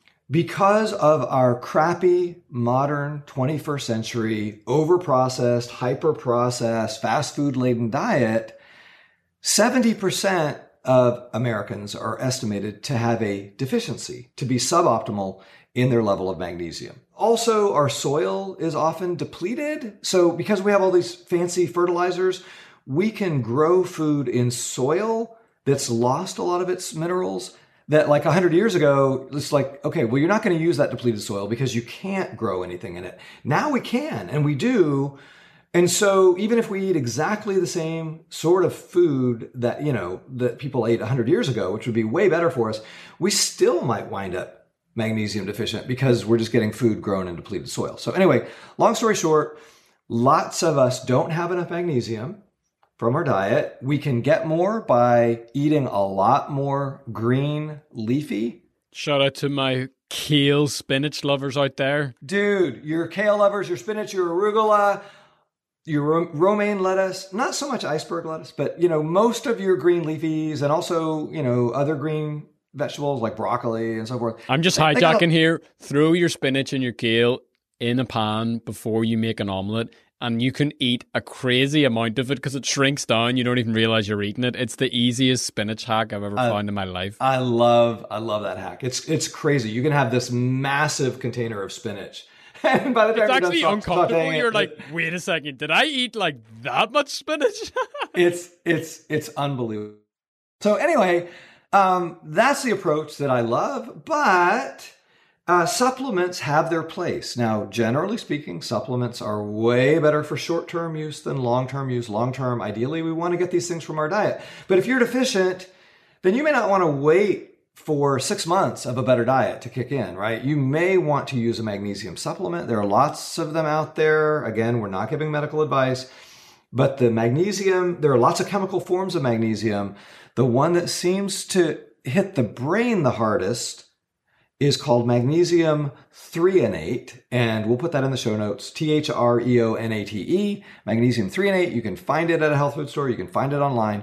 Because of our crappy, modern twenty-first century, overprocessed, hyper-processed, fast food-laden diet, seventy percent of Americans are estimated to have a deficiency, to be suboptimal in their level of magnesium. Also, our soil is often depleted. So because we have all these fancy fertilizers, we can grow food in soil that's lost a lot of its minerals that like one hundred years ago, it's like, okay, well, you're not going to use that depleted soil because you can't grow anything in it. Now we can, and we do. And so even if we eat exactly the same sort of food that, you know, that people ate one hundred years ago, which would be way better for us, we still might wind up magnesium deficient because we're just getting food grown in depleted soil. So anyway, long story short, lots of us don't have enough magnesium from our diet. We can get more by eating a lot more green leafy. Shout out to my kale spinach lovers out there. Dude, your kale lovers, your spinach, your arugula, your ro- romaine lettuce, not so much iceberg lettuce, but you know, most of your green leafies and also, you know, other green vegetables like broccoli and so forth. I'm just They- they hijacking got- here. Throw your spinach and your kale in a pan before you make an omelette, and you can eat a crazy amount of it because it shrinks down. You don't even realize you're eating it. It's the easiest spinach hack I've ever I- found in my life. I love, I love that hack. It's it's crazy. You can have this massive container of spinach, and by the time It's you're done actually sau- uncomfortable. sautéing it, You're like, wait a second, did I eat like that much spinach? it's it's it's unbelievable. So anyway, um, that's the approach that I love, but uh, supplements have their place. Now, generally speaking, supplements are way better for short-term use than long-term use. Long-term, ideally, we want to get these things from our diet. But if you're deficient, then you may not want to wait for six months of a better diet to kick in, right? You may want to use a magnesium supplement. There are lots of them out there. Again, we're not giving medical advice, but the magnesium, there are lots of chemical forms of magnesium. The one that seems to hit the brain the hardest is called magnesium threonate, and we'll put that in the show notes, T H R E O N A T E, magnesium threonate. You can find it at a health food store. You can find it online.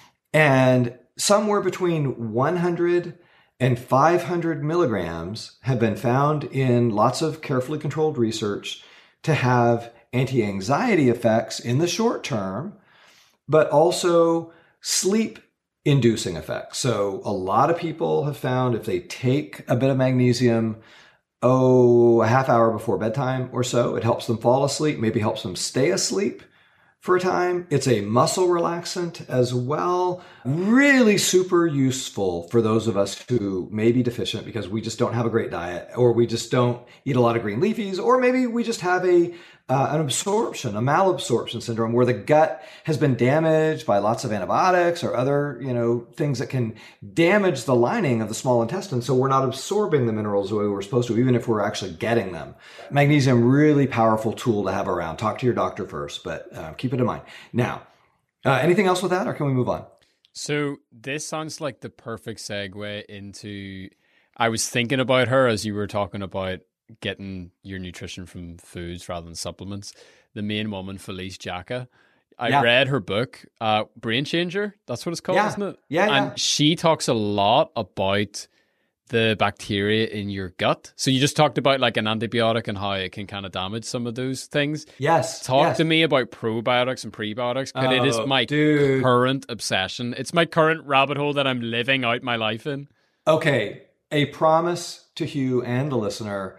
And somewhere between one hundred and five hundred milligrams have been found in lots of carefully controlled research to have anti-anxiety effects in the short term, but also sleep inducing effects. So a lot of people have found if they take a bit of magnesium, oh, a half hour before bedtime or so, it helps them fall asleep, maybe helps them stay asleep for a time. It's a muscle relaxant as well. Really super useful for those of us who may be deficient because we just don't have a great diet, or we just don't eat a lot of green leafies, or maybe we just have a uh, an absorption, a malabsorption syndrome where the gut has been damaged by lots of antibiotics or other, you know, things that can damage the lining of the small intestine. So we're not absorbing the minerals the way we're supposed to, even if we're actually getting them. Magnesium, really powerful tool to have around. Talk to your doctor first, but uh, keep it in mind. Now, uh, anything else with that, or can we move on? So this sounds like the perfect segue into, I was thinking about her as you were talking about getting your nutrition from foods rather than supplements. The main woman, Felice Jacka. I Yeah. read her book, uh, Brain Changer. That's what it's called, Yeah. isn't it? Yeah, yeah. And she talks a lot about the bacteria in your gut. So you just talked about like an antibiotic and how it can kind of damage some of those things. Yes. Talk yes. to me about probiotics and prebiotics, because oh, it is my dude. current obsession. It's my current rabbit hole that I'm living out my life in. Okay, a promise to Hugh and the listener.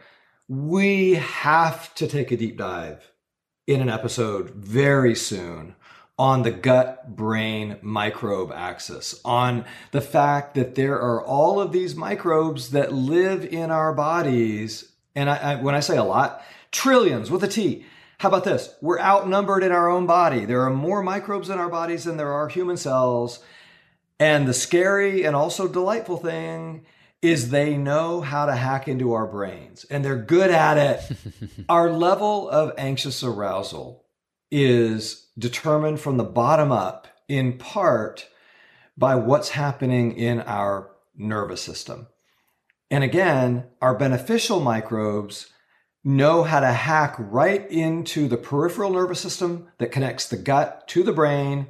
We have to take a deep dive in an episode very soon on the gut-brain microbe axis, on the fact that there are all of these microbes that live in our bodies. And I, I, when I say a lot, trillions with a T. How about this? We're outnumbered in our own body. There are more microbes in our bodies than there are human cells. And the scary and also delightful thing is they know how to hack into our brains, and they're good at it. Our level of anxious arousal is determined from the bottom up, in part by what's happening in our nervous system. And again, our beneficial microbes know how to hack right into the peripheral nervous system that connects the gut to the brain,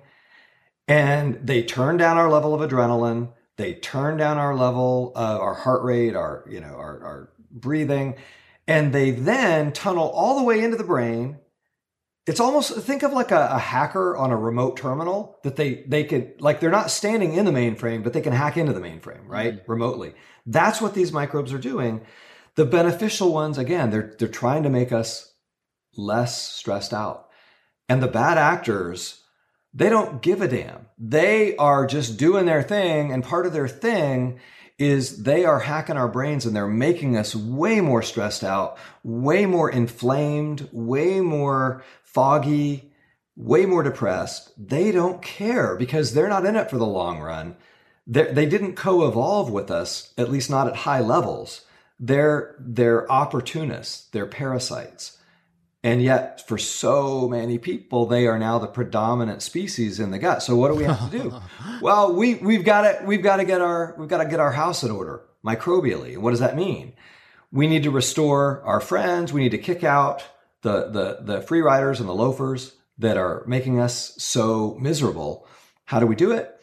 and they turn down our level of adrenaline. They turn down our level of our heart rate, our, you know, our, our breathing, and they then tunnel all the way into the brain. It's almost, think of like a, a hacker on a remote terminal that they, they could, like, they're not standing in the mainframe, but they can hack into the mainframe, right? Mm-hmm. Remotely. That's what these microbes are doing. The beneficial ones, again, they're, they're trying to make us less stressed out. And the bad actors, they don't give a damn. They are just doing their thing. And part of their thing is they are hacking our brains, and they're making us way more stressed out, way more inflamed, way more foggy, way more depressed. They don't care because they're not in it for the long run. They're, they didn't co-evolve with us, at least not at high levels. They're, they're opportunists. They're parasites. And yet, for so many people, they are now the predominant species in the gut. So what do we have to do? Well, we we've got to we've got to get our we've got to get our house in order microbially. What does that mean? We need to restore our friends. We need to kick out the the the free riders and the loafers that are making us so miserable. How do we do it?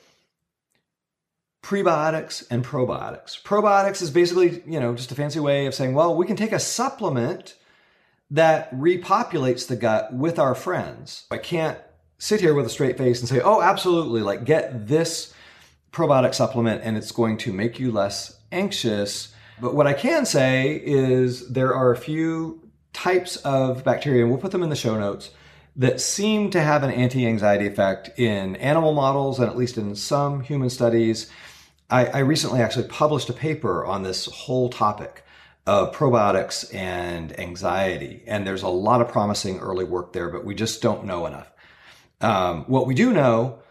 Prebiotics and probiotics. Probiotics is basically, you know, just a fancy way of saying, well, we can take a supplement that repopulates the gut with our friends. I can't sit here with a straight face and say, oh, absolutely, like get this probiotic supplement and it's going to make you less anxious. But what I can say is there are a few types of bacteria, and we'll put them in the show notes, that seem to have an anti-anxiety effect in animal models and at least in some human studies. I, I recently actually published a paper on this whole topic of probiotics and anxiety. And there's a lot of promising early work there, but we just don't know enough. Um, what we do know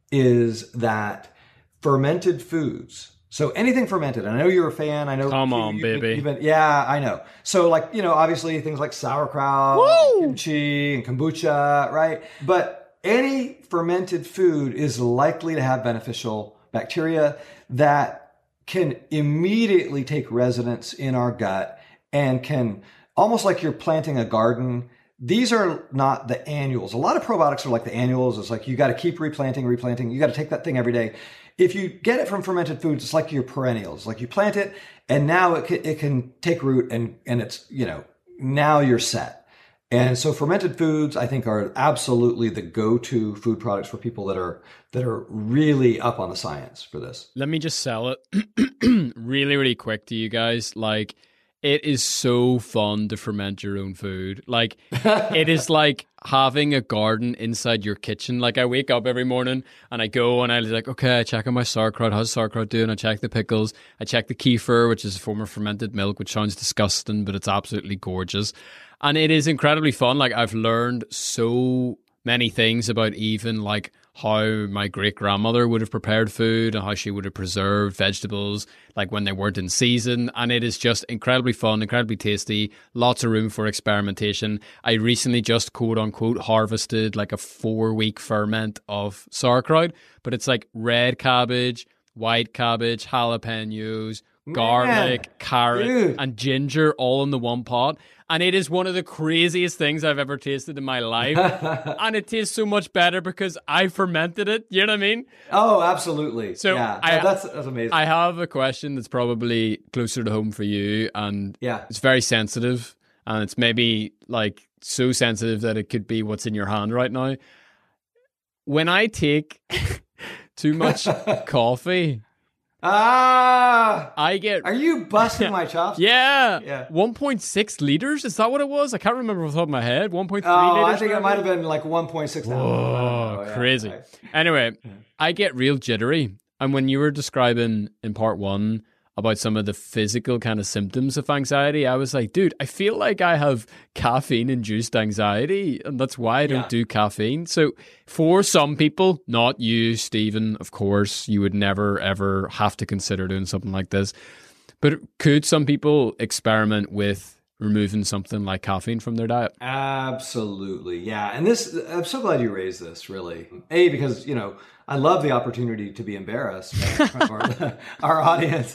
is that fermented foods, so anything fermented, I know you're a fan. I know. Come you, on, you, baby. You've been, yeah, I know. So like, you know, obviously things like sauerkraut, and kimchi, and kombucha, right? But any fermented food is likely to have beneficial bacteria that can immediately take residence in our gut and can, almost like you're planting a garden. These are not the annuals. A lot of probiotics are like the annuals. It's like you got to keep replanting, replanting. You got to take that thing every day. If you get it from fermented foods, it's like your perennials. Like you plant it and now it can, it can take root and, and it's, you know, now you're set. And so fermented foods, I think, are absolutely the go-to food products for people that are that are really up on the science for this. Let me just sell it really, really quick to you guys. Like, it is so fun to ferment your own food. Like, it is like having a garden inside your kitchen. Like, I wake up every morning and I go and I was like, okay, I check on my sauerkraut. How's sauerkraut doing? I check the pickles. I check the kefir, which is a form of fermented milk, which sounds disgusting, but it's absolutely gorgeous. And it is incredibly fun. Like, I've learned so many things about even like how my great grandmother would have prepared food and how she would have preserved vegetables like when they weren't in season. And it is just incredibly fun, incredibly tasty, lots of room for experimentation. I recently just quote unquote harvested like a four week ferment of sauerkraut, but it's like red cabbage, white cabbage, jalapenos, garlic, Man, carrot, dude. and ginger all in the one pot. and it is one of the craziest things I've ever tasted in my life. And it tastes so much better because I fermented it. You know what I mean? Oh, absolutely. So yeah, I, that's, that's amazing. I have a question that's probably closer to home for you, and yeah. it's very sensitive, and it's maybe like so sensitive that it could be what's in your hand right now. When I take too much coffee, ah, I get. Are you busting my chops? Yeah, yeah. one point six liters. Is that what it was? I can't remember off the top of my head. One point three. Oh, liters I think it might have been like one point six. Oh, yeah, crazy. right. Anyway, I get real jittery, and when you were describing in part one about some of the physical kind of symptoms of anxiety, I was like, dude, I feel like I have caffeine-induced anxiety, and that's why I don't yeah. do caffeine. So for some people, not you, Stephen, of course, you would never, ever have to consider doing something like this. But could some people experiment with removing something like caffeine from their diet? Absolutely. Yeah. And this, I'm so glad you raised this, really. A, because, you know, I love the opportunity to be embarrassed in front of our, our audience.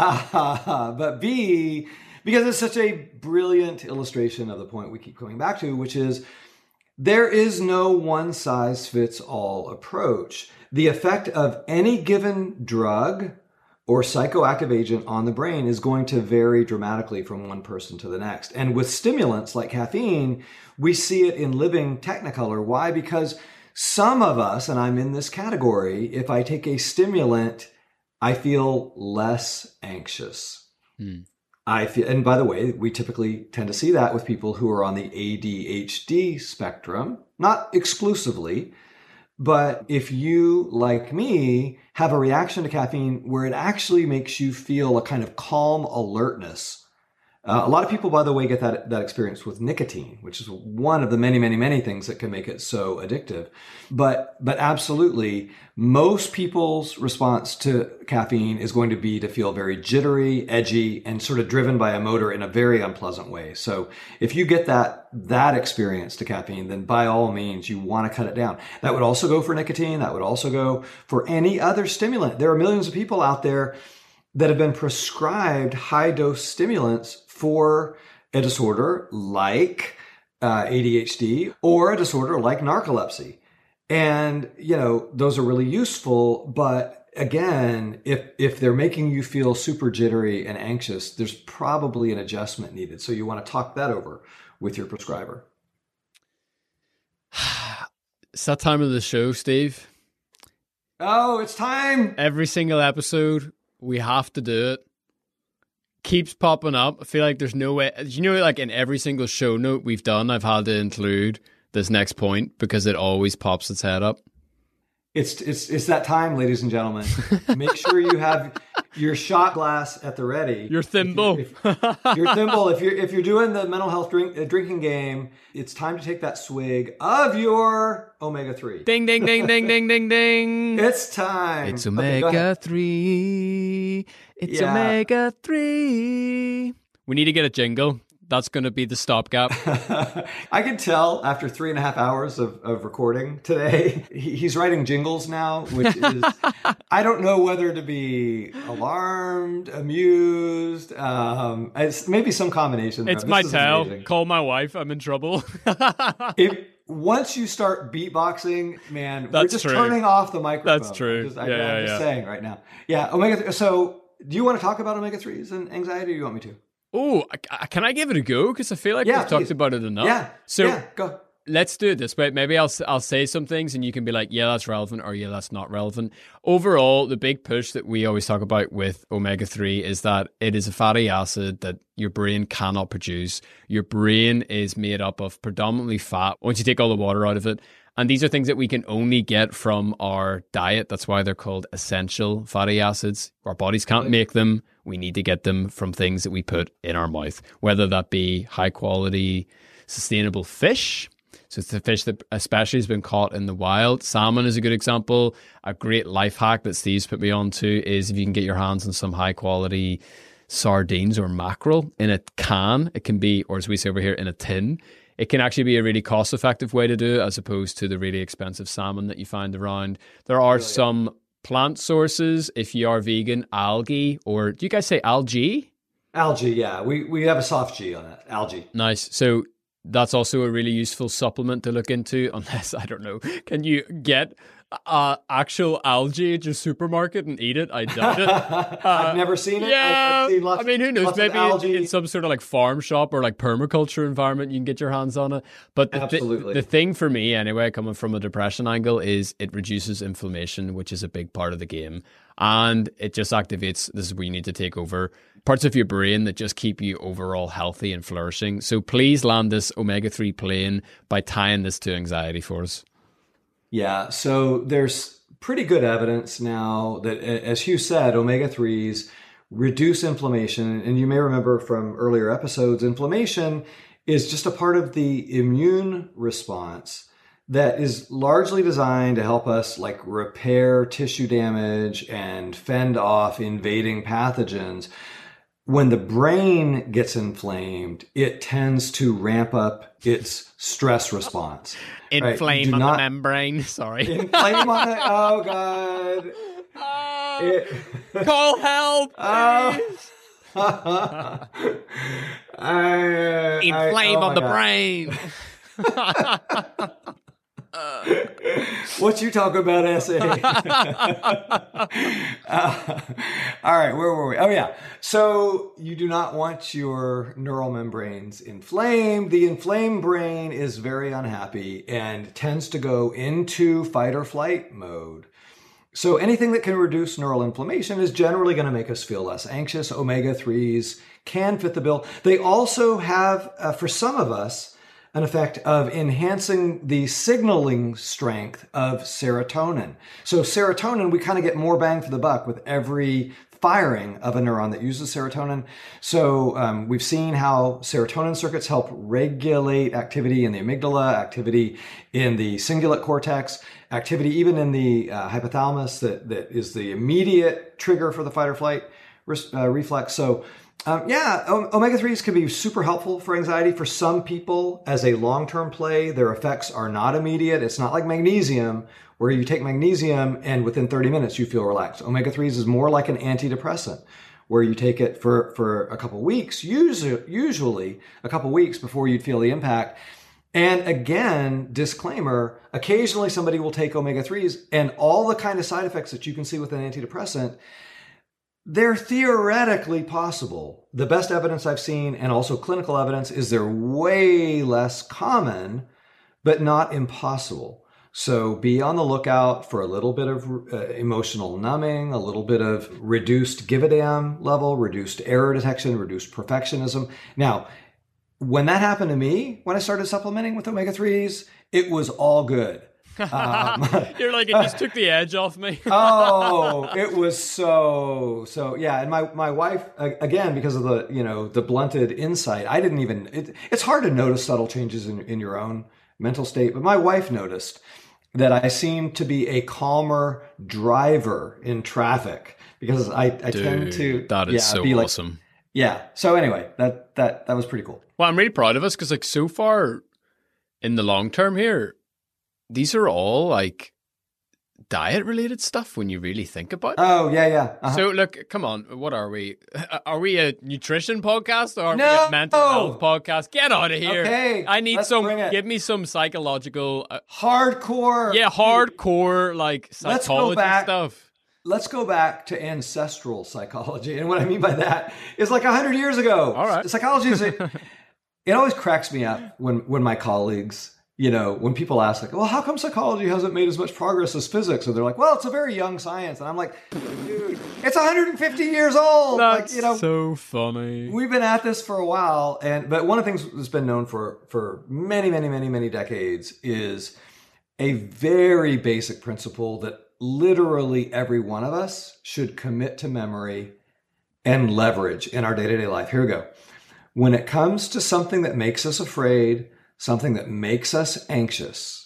Uh, but B, because it's such a brilliant illustration of the point we keep coming back to, which is there is no one size fits all approach. The effect of any given drug or psychoactive agent on the brain is going to vary dramatically from one person to the next. And with stimulants like caffeine, we see it in living technicolor. Why? Because some of us, and I'm in this category, if I take a stimulant, I feel less anxious. Hmm. I feel, and by the way, we typically tend to see that with people who are on the A D H D spectrum, not exclusively. But if you, like me, have a reaction to caffeine where it actually makes you feel a kind of calm alertness. Uh, a lot of people, by the way, get that, that experience with nicotine, which is one of the many, many, many things that can make it so addictive. But, but absolutely, most people's response to caffeine is going to be to feel very jittery, edgy, and sort of driven by a motor in a very unpleasant way. So if you get that, that experience to caffeine, then by all means, you want to cut it down. That would also go for nicotine. That would also go for any other stimulant. There are millions of people out there that have been prescribed high dose stimulants for a disorder like uh, A D H D or a disorder like narcolepsy. And, you know, those are really useful. But again, if, if they're making you feel super jittery and anxious, there's probably an adjustment needed. So you want to talk that over with your prescriber. It's that time of the show, Steve. Oh, it's time. Every single episode, we have to do it. Keeps popping up. I feel like there's no way. You know, like in every single show note we've done, I've had to include this next point because it always pops its head up. It's it's it's that time, ladies and gentlemen. Make sure you have your shot glass at the ready. Your thimble. If if, your thimble. If you're if you're doing the mental health drink uh, drinking game, it's time to take that swig of your omega three. Ding ding ding ding ding ding ding. It's time. It's omega three. It's yeah. omega three. We need to get a jingle. That's going to be the stopgap. I can tell after three and a half hours of, of recording today, he, he's writing jingles now, which is, I don't know whether to be alarmed, amused, um, it's maybe some combination. It's my tell. Call my wife. I'm in trouble. if Once you start beatboxing, man, That's we're just true. turning off the microphone. That's true. I'm just, I, yeah, I'm yeah, just yeah. saying right now. Yeah, omega. So do you want to talk about omega threes and anxiety or do you want me to? Oh, can I give it a go? Because I feel like yeah, we've please. talked about it enough. Yeah, so yeah, go. Let's do it this way. Maybe I'll I'll say some things and you can be like, yeah, that's relevant, or yeah, that's not relevant. Overall, the big push that we always talk about with omega three is that it is a fatty acid that your brain cannot produce. Your brain is made up of predominantly fat once you take all the water out of it. And these are things that we can only get from our diet. That's why they're called essential fatty acids. Our bodies can't make them. We need to get them from things that we put in our mouth, whether that be high quality, sustainable fish. So it's the fish that especially has been caught in the wild. Salmon is a good example. A great life hack that Steve's put me on to is if you can get your hands on some high quality sardines or mackerel in a can, it can be, or as we say over here, in a tin. It can actually be a really cost-effective way to do it as opposed to the really expensive salmon that you find around. There are really? some plant sources, if you are vegan, algae, or do you guys say algae? Algae, yeah. We we have a soft G on it. Algae. Nice. So that's also a really useful supplement to look into, unless, I don't know, can you get uh, actual algae at your supermarket and eat it? I doubt it. Uh, I've never seen it. Yeah. I've seen lots, I mean, who knows? lots Maybe of in, in some sort of like farm shop or like permaculture environment, you can get your hands on it. But the, Absolutely. th- the thing for me, anyway, coming from a depression angle, is it reduces inflammation, which is a big part of the game. And it just activates, this is where you need to take over, parts of your brain that just keep you overall healthy and flourishing. So please land this omega three plane by tying this to anxiety for us. Yeah, so there's pretty good evidence now that, as Hugh said, omega threes reduce inflammation. And you may remember from earlier episodes, inflammation is just a part of the immune response that is largely designed to help us like repair tissue damage and fend off invading pathogens. When the brain gets inflamed, it tends to ramp up its stress response. Inflame right? on not, the membrane. Sorry. Inflame on the, oh God. Uh, It, call help, please. Uh, I, Inflame I, oh on the God. brain. What you talk about, S A? uh, all right, where were we? Oh, yeah. So you do not want your neural membranes inflamed. The inflamed brain is very unhappy and tends to go into fight or flight mode. So anything that can reduce neural inflammation is generally going to make us feel less anxious. omega threes can fit the bill. They also have, uh, for some of us, an effect of enhancing the signaling strength of serotonin. So serotonin, we kind of get more bang for the buck with every firing of a neuron that uses serotonin. So um, we've seen how serotonin circuits help regulate activity in the amygdala, activity in the cingulate cortex, activity even in the uh, hypothalamus that, that is the immediate trigger for the fight or flight uh, reflex. So Um, yeah, omega threes can be super helpful for anxiety. For some people, as a long-term play, their effects are not immediate. It's not like magnesium, where you take magnesium and within thirty minutes you feel relaxed. omega threes is more like an antidepressant, where you take it for, for a couple weeks, usually, usually a couple weeks before you'd feel the impact. And again, disclaimer, occasionally somebody will take omega threes and all the kind of side effects that you can see with an antidepressant, they're theoretically possible. The best evidence I've seen, and also clinical evidence, is they're way less common, but not impossible. So be on the lookout for a little bit of uh, emotional numbing, a little bit of reduced give a damn level, reduced error detection, reduced perfectionism. Now, when that happened to me, when I started supplementing with omega threes, it was all good. Um, You're like, it just took the edge off me. Oh, it was so, so yeah. And my, my wife, again, because of the, you know, the blunted insight, I didn't even, it, it's hard to notice subtle changes in, in your own mental state. But my wife noticed that I seemed to be a calmer driver in traffic because I, I Dude, tend to, that is yeah, so be like, awesome. Yeah. So anyway, that, that, that was pretty cool. Well, I'm really proud of us because like so far in the long term here, these are all like diet related stuff when you really think about it. Oh, yeah, yeah. Uh-huh. So look, come on. What are we? Are we a nutrition podcast or are no! we a mental health podcast? Get out of here. Okay, I need let's some, bring it. give me some psychological. Uh, Hardcore. Yeah, hardcore like Let's go psychology back. stuff. Let's go back to ancestral psychology. And what I mean by that is like a hundred years ago. All right. Psychology is, a, it always cracks me up when, when my colleagues, you know, when people ask like, well, how come psychology hasn't made as much progress as physics? And they're like, well, it's a very young science. And I'm like, dude, it's one hundred fifty years old. That's like, you know, so funny. We've been at this for a while. And, but one of the things that's been known for, for many, many, many, many decades is a very basic principle that literally every one of us should commit to memory and leverage in our day-to-day life. Here we go. When it comes to something that makes us afraid, something that makes us anxious,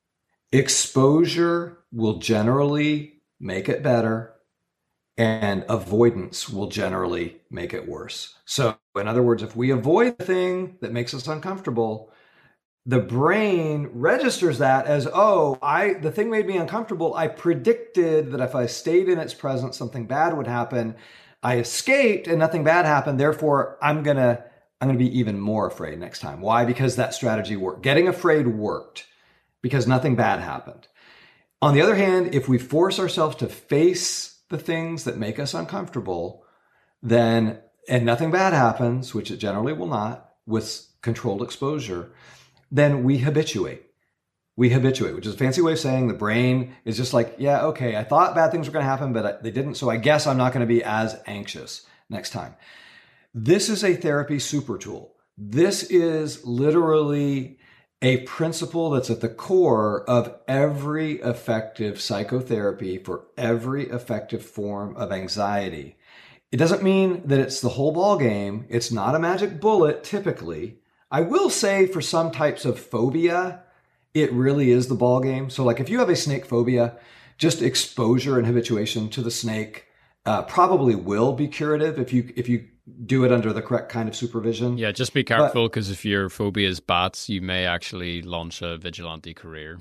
exposure will generally make it better and avoidance will generally make it worse. So in other words, if we avoid the thing that makes us uncomfortable, the brain registers that as, oh, I the thing made me uncomfortable. I predicted that if I stayed in its presence, something bad would happen. I escaped and nothing bad happened. Therefore, I'm going to I'm going to be even more afraid next time. Why? Because that strategy worked. Getting afraid worked because nothing bad happened. On the other hand, if we force ourselves to face the things that make us uncomfortable, then, and nothing bad happens, which it generally will not with controlled exposure, then we habituate. We habituate, which is a fancy way of saying the brain is just like, yeah, okay, I thought bad things were going to happen, but they didn't. So I guess I'm not going to be as anxious next time. This is a therapy super tool. This is literally a principle that's at the core of every effective psychotherapy for every effective form of anxiety. It doesn't mean that it's the whole ball game. It's not a magic bullet typically. I will say for some types of phobia, it really is the ball game. So like if you have a snake phobia, just exposure and habituation to the snake uh, probably will be curative if you if you do it under the correct kind of supervision. Yeah, just be careful because if your phobia is bats, you may actually launch a vigilante career.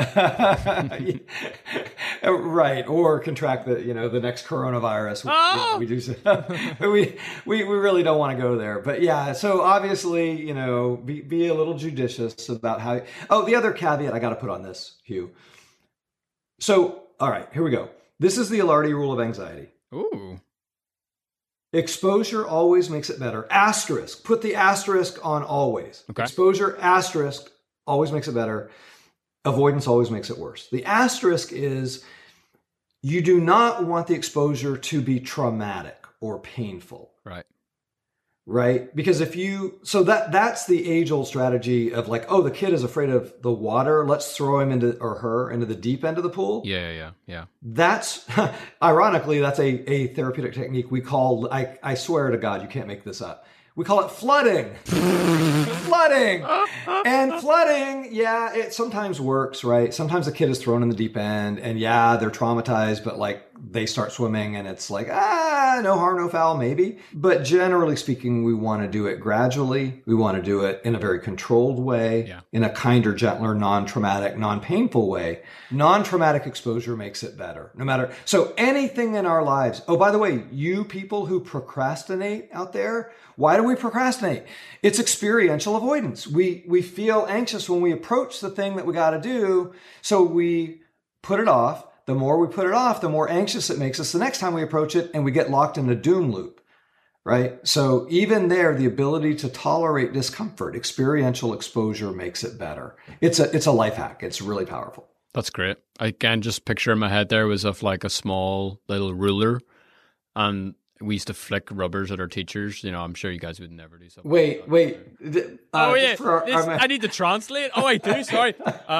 Right, or contract the you know the next coronavirus. Oh! You know, we do we, we we really don't want to go there, but yeah. So obviously, you know, be be a little judicious about how. Oh, the other caveat I got to put on this, Hugh. So, all right, here we go. This is the Ilardi rule of anxiety. Ooh. Exposure always makes it better. Asterisk. Put the asterisk on always. Okay. Exposure asterisk always makes it better. Avoidance always makes it worse. The asterisk is you do not want the exposure to be traumatic or painful. Right. Right? Because if you, so that that's the age-old strategy of like, oh, the kid is afraid of the water. Let's throw him into, or her, into the deep end of the pool. Yeah, yeah, yeah. That's, ironically, that's a, a therapeutic technique we call, I, I swear to God, you can't make this up. We call it flooding. Flooding. And flooding, yeah, it sometimes works, right? Sometimes the kid is thrown in the deep end and yeah, they're traumatized, but like they start swimming and it's like, ah, no harm, no foul, maybe. But generally speaking, we want to do it gradually. We want to do it in a very controlled way, yeah. in a kinder, gentler, non-traumatic, non-painful way. Non-traumatic exposure makes it better, no matter. So anything in our lives. Oh, by the way, you people who procrastinate out there, why do we procrastinate? It's experiential avoidance. We we feel anxious when we approach the thing that we got to do, so we put it off. The more we put it off, the more anxious it makes us the next time we approach it, and we get locked in a doom loop, right? So even there, the ability to tolerate discomfort, experiential exposure makes it better. It's a it's a life hack. It's really powerful. That's great. I can just picture in my head there was of like a small little ruler, and we used to flick rubbers at our teachers. You know, I'm sure you guys would never do something. Wait, like wait. Uh, oh, yeah. Our, this, our, I need to translate. Oh, I do. Sorry.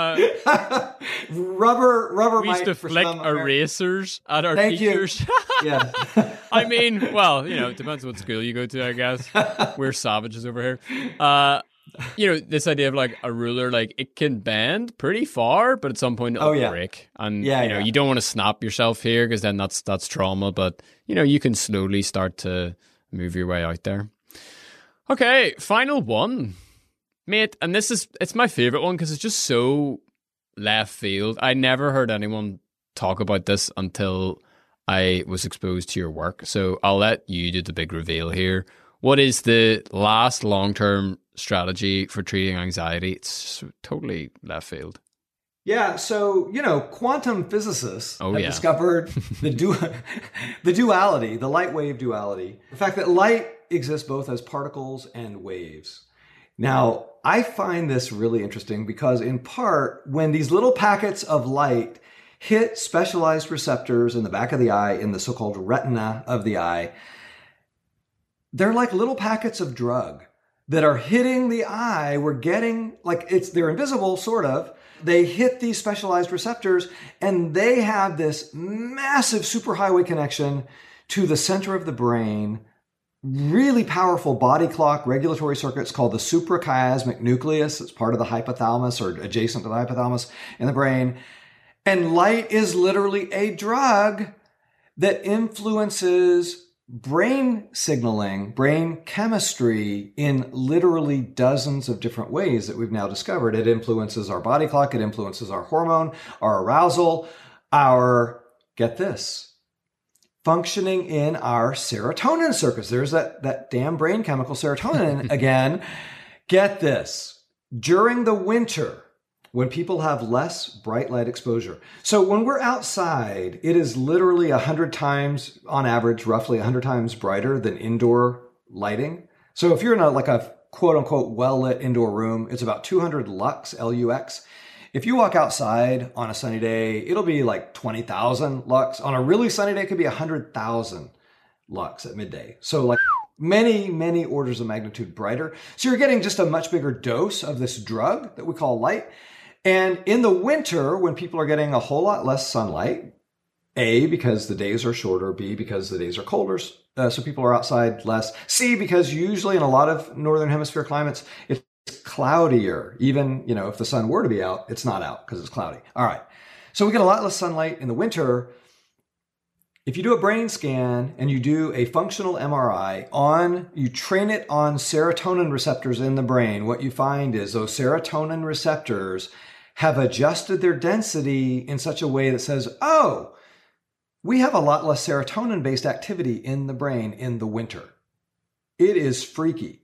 Uh, rubber, rubber. We used to flick erasers at our Thank teachers. You. Yeah. I mean, well, you know, it depends what school you go to, I guess. We're savages over here. Uh, you know, this idea of like a ruler, like it can bend pretty far, but at some point it'll oh, yeah. break. And, yeah, you know, yeah. you don't want to snap yourself here because then that's that's trauma. But, you know, you can slowly start to move your way out there. Okay, final one. Mate, and this is, it's my favorite one because it's just so left field. I never heard anyone talk about this until I was exposed to your work. So I'll let you do the big reveal here. What is the last long-term strategy for treating anxiety? It's totally left field. Yeah, so, you know, quantum physicists oh, have yeah. discovered the du- the duality, the light-wave duality, the fact that light exists both as particles and waves. Now, I find this really interesting because in part, when these little packets of light hit specialized receptors in the back of the eye, in the so-called retina of the eye, they're like little packets of drug that are hitting the eye. We're getting, like, it's they're invisible, sort of. They hit these specialized receptors, and they have this massive superhighway connection to the center of the brain, really powerful body clock regulatory circuits called the suprachiasmatic nucleus. It's part of the hypothalamus or adjacent to the hypothalamus in the brain. And light is literally a drug that influences brain signaling, brain chemistry in literally dozens of different ways that we've now discovered. It influences our body clock. It influences our hormone, our arousal, our, get this, functioning in our serotonin circuits. There's that, that damn brain chemical serotonin again. Get this. During the winter, when people have less bright light exposure. So when we're outside, it is literally one hundred times, on average, roughly one hundred times brighter than indoor lighting. So if you're in a like a quote unquote well-lit indoor room, it's about two hundred lux, L U X. If you walk outside on a sunny day, it'll be like twenty thousand lux. On a really sunny day, it could be one hundred thousand lux at midday. So like many, many orders of magnitude brighter. So you're getting just a much bigger dose of this drug that we call light. And in the winter, when people are getting a whole lot less sunlight, A, because the days are shorter, B, because the days are colder, uh, so people are outside less, C, because usually in a lot of northern hemisphere climates, it's cloudier. Even, you know, if the sun were to be out, it's not out because it's cloudy. All right. So we get a lot less sunlight in the winter. If you do a brain scan and you do a functional M R I on, you train it on serotonin receptors in the brain, what you find is those serotonin receptors have adjusted their density in such a way that says, oh, we have a lot less serotonin-based activity in the brain in the winter. It is freaky.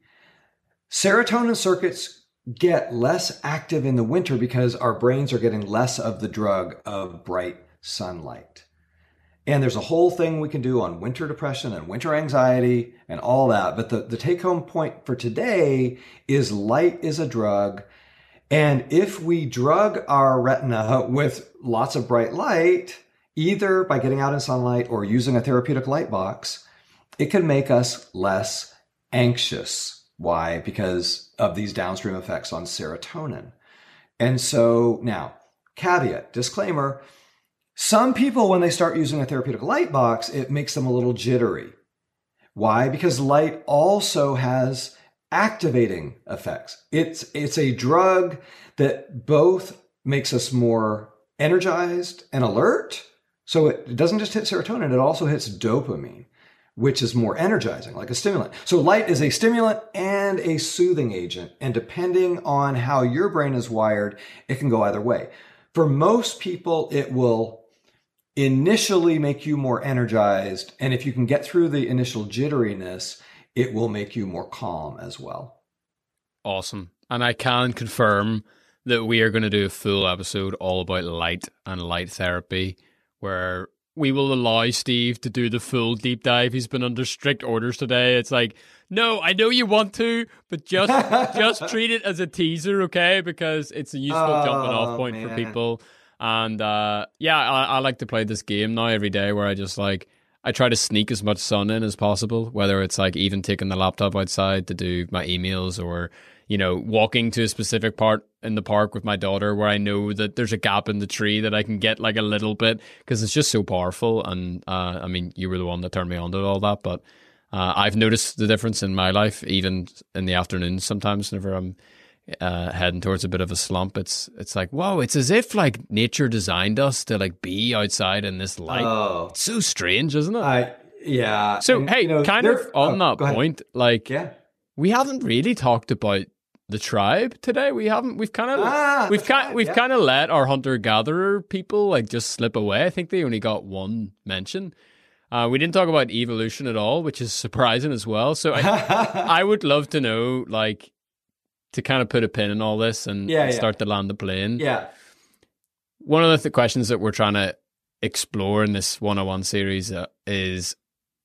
Serotonin circuits get less active in the winter because our brains are getting less of the drug of bright sunlight. And there's a whole thing we can do on winter depression and winter anxiety and all that. But the, the take-home point for today is light is a drug. And if we drug our retina with lots of bright light, either by getting out in sunlight or using a therapeutic light box, it can make us less anxious. Why? Because of these downstream effects on serotonin. And so now, caveat, disclaimer, some people, when they start using a therapeutic light box, it makes them a little jittery. Why? Because light also has activating effects. It's, it's a drug that both makes us more energized and alert. So it doesn't just hit serotonin, it also hits dopamine, which is more energizing, like a stimulant. So light is a stimulant and a soothing agent. And depending on how your brain is wired, it can go either way. For most people, it will initially make you more energized. And if you can get through the initial jitteriness, it will make you more calm as well. Awesome. And I can confirm that we are going to do a full episode all about light and light therapy, where we will allow Steve to do the full deep dive. He's been under strict orders today. It's like, no, I know you want to, but just just treat it as a teaser, okay? Because it's a useful oh, jumping off point man. for people. And uh, yeah, I, I like to play this game now every day where I just like, I try to sneak as much sun in as possible, whether it's like even taking the laptop outside to do my emails or, you know, walking to a specific part in the park with my daughter where I know that there's a gap in the tree that I can get like a little bit because it's just so powerful. And uh, I mean, you were the one that turned me on to all that, but uh, I've noticed the difference in my life, even in the afternoons sometimes whenever I'm uh, heading towards a bit of a slump. It's it's like, whoa, it's as if like nature designed us to like be outside in this light. Oh. It's so strange, isn't it? I, yeah. So, and, hey, you know, kind of on oh, that point, like, yeah. we haven't really talked about the tribe today. We haven't. We've kind of ah, we've kind right, we've yeah. kind of let our hunter gatherer people like just slip away. I think they only got one mention. Uh, we didn't talk about evolution at all, which is surprising as well. So I I would love to know, like, to kind of put a pin in all this and, yeah, and yeah. start to land the plane. Yeah. One of the th- questions that we're trying to explore in this one oh one series uh, is,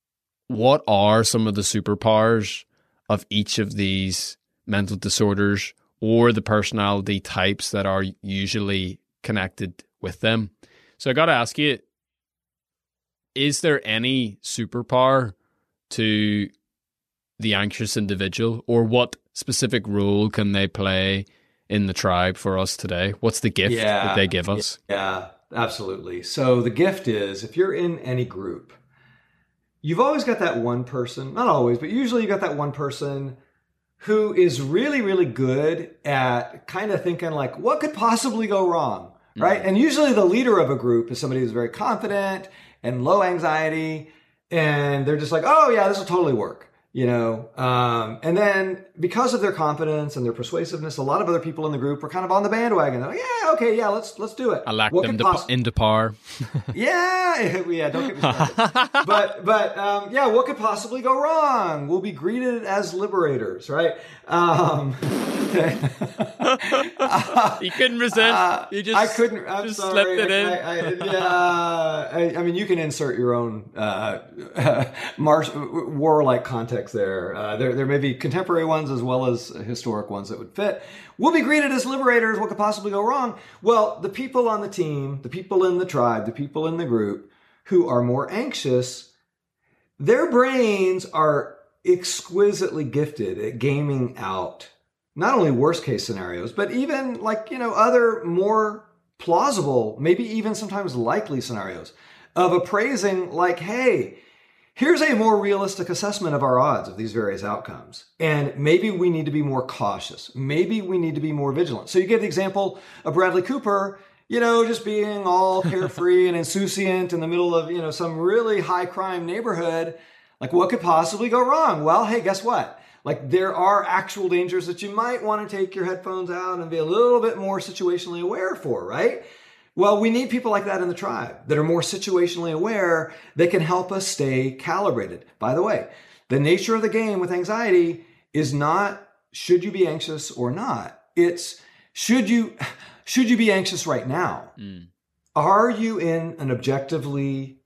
what are some of the superpowers of each of these mental disorders or the personality types that are usually connected with them? So I got to ask you, is there any superpower to the anxious individual, or what specific role can they play in the tribe for us today? What's the gift yeah, that they give us? Yeah, absolutely. So the gift is, if you're in any group, you've always got that one person, not always, but usually you got that one person who is really, really good at kind of thinking like, what could possibly go wrong, right? Mm-hmm. And usually the leader of a group is somebody who's very confident and low anxiety, and they're just like, oh yeah, this will totally work. You know, um, and then because of their confidence and their persuasiveness, a lot of other people in the group are kind of on the bandwagon. They're like, yeah, yeah, okay, yeah, let's let's do it. Elect What them could to, poss- into power. yeah, yeah, don't get me started. but but um, yeah, what could possibly go wrong? We'll be greeted as liberators, right? Um, uh, you couldn't resist. Uh, you just I couldn't. I'm just sorry. slipped it in. I, I, yeah, I, I mean, you can insert your own uh, Mars, warlike context there. Uh, there. There may be contemporary ones as well as historic ones that would fit. We'll be greeted as liberators. What could possibly go wrong? Well, the people on the team, the people in the tribe, the people in the group who are more anxious, their brains are exquisitely gifted at gaming out not only worst case scenarios, but even like, you know, other more plausible, maybe even sometimes likely scenarios of appraising like, hey, here's a more realistic assessment of our odds of these various outcomes. And maybe we need to be more cautious. Maybe we need to be more vigilant. So you give the example of Bradley Cooper, you know, just being all carefree and insouciant in the middle of, you know, some really high crime neighborhood. Like, what could possibly go wrong? Well, hey, guess what? Like, there are actual dangers that you might want to take your headphones out and be a little bit more situationally aware for, right? Well, we need people like that in the tribe that are more situationally aware that can help us stay calibrated. By the way, the nature of the game with anxiety is not should you be anxious or not. It's should you should you be anxious right now? Mm. Are you in an objectively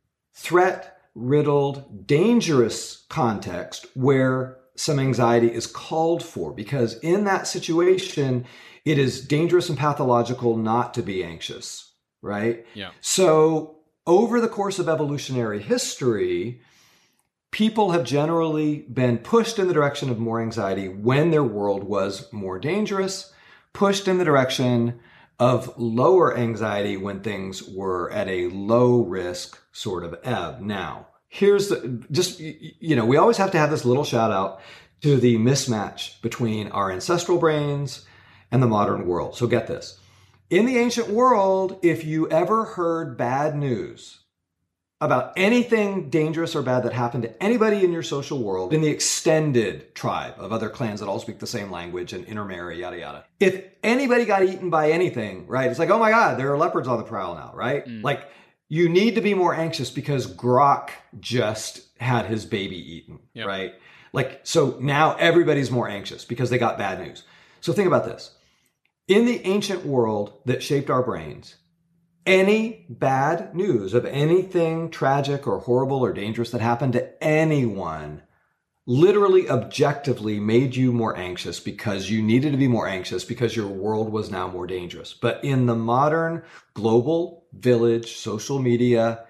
threat-riddled, dangerous context where some anxiety is called for? Because in that situation, it is dangerous and pathological not to be anxious, right? Yeah. So over the course of evolutionary history, people have generally been pushed in the direction of more anxiety when their world was more dangerous, pushed in the direction of lower anxiety when things were at a low risk sort of ebb. Now, here's the, just, you know, we always have to have this little shout out to the mismatch between our ancestral brains and the modern world. So get this. In the ancient world, if you ever heard bad news about anything dangerous or bad that happened to anybody in your social world, in the extended tribe of other clans that all speak the same language and intermarry, yada, yada. If anybody got eaten by anything, right, it's like, oh my God, there are leopards on the prowl now, right? Mm. Like, you need to be more anxious because Grok just had his baby eaten, yep. right? Like, so now everybody's more anxious because they got bad news. So think about this. In the ancient world that shaped our brains, any bad news of anything tragic or horrible or dangerous that happened to anyone literally objectively made you more anxious because you needed to be more anxious because your world was now more dangerous. But in the modern global village, social media,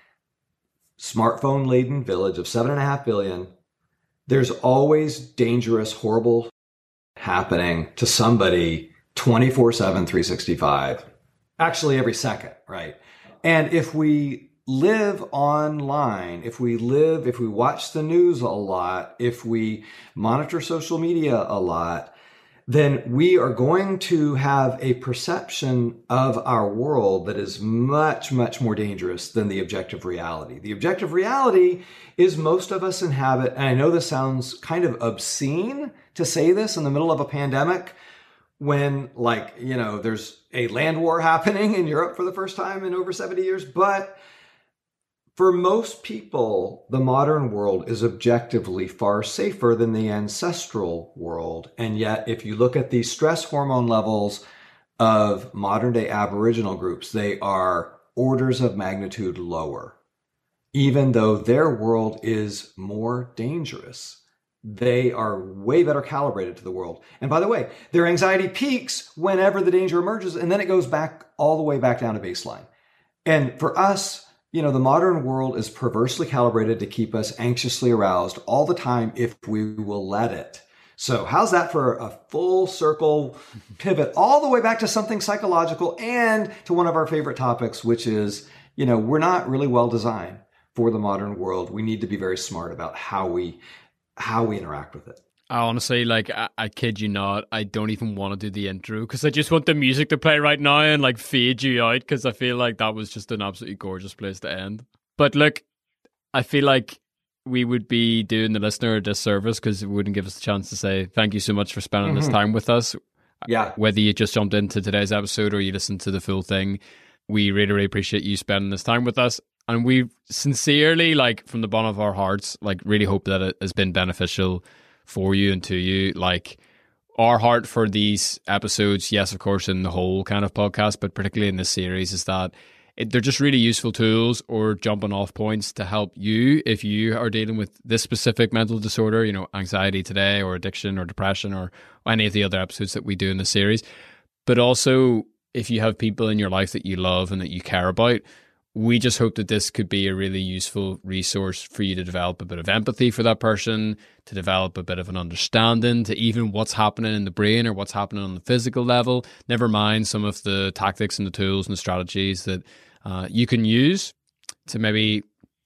smartphone laden village of seven and a half billion, there's always dangerous, horrible happening to somebody twenty-four seven, three sixty-five. Actually, every second, right? And if we live online, if we live, if we watch the news a lot, if we monitor social media a lot, then we are going to have a perception of our world that is much, much more dangerous than the objective reality. The objective reality is most of us inhabit, and I know this sounds kind of obscene to say this in the middle of a pandemic, when, like, you know, there's a land war happening in Europe for the first time in over seventy years. But for most people, the modern world is objectively far safer than the ancestral world. And yet, if you look at the stress hormone levels of modern day Aboriginal groups, they are orders of magnitude lower, even though their world is more dangerous. They are way better calibrated to the world. And by the way, their anxiety peaks whenever the danger emerges, and then it goes back all the way back down to baseline. And for us, you know, the modern world is perversely calibrated to keep us anxiously aroused all the time if we will let it. So how's that for a full circle pivot all the way back to something psychological and to one of our favorite topics, which is, you know, we're not really well designed for the modern world. We need to be very smart about how we how we interact with it. I honestly, like, I, I kid you not, I don't even want to do the intro because I just want the music to play right now and like fade you out because I feel like that was just an absolutely gorgeous place to end. But look, I feel like we would be doing the listener a disservice because it wouldn't give us a chance to say thank you so much for spending mm-hmm. this time with us. Yeah. Whether you just jumped into today's episode or you listened to the full thing, we really, really appreciate you spending this time with us. And we sincerely, like from the bottom of our hearts, like really hope that it has been beneficial for you and to you. Like our heart for these episodes, yes, of course, in the whole kind of podcast, but particularly in this series, is that it, they're just really useful tools or jumping off points to help you if you are dealing with this specific mental disorder, you know, anxiety today or addiction or depression or any of the other episodes that we do in the series. But also if you have people in your life that you love and that you care about, we just hope that this could be a really useful resource for you to develop a bit of empathy for that person, to develop a bit of an understanding to even what's happening in the brain or what's happening on the physical level. Never mind some of the tactics and the tools and the strategies that uh, you can use to maybe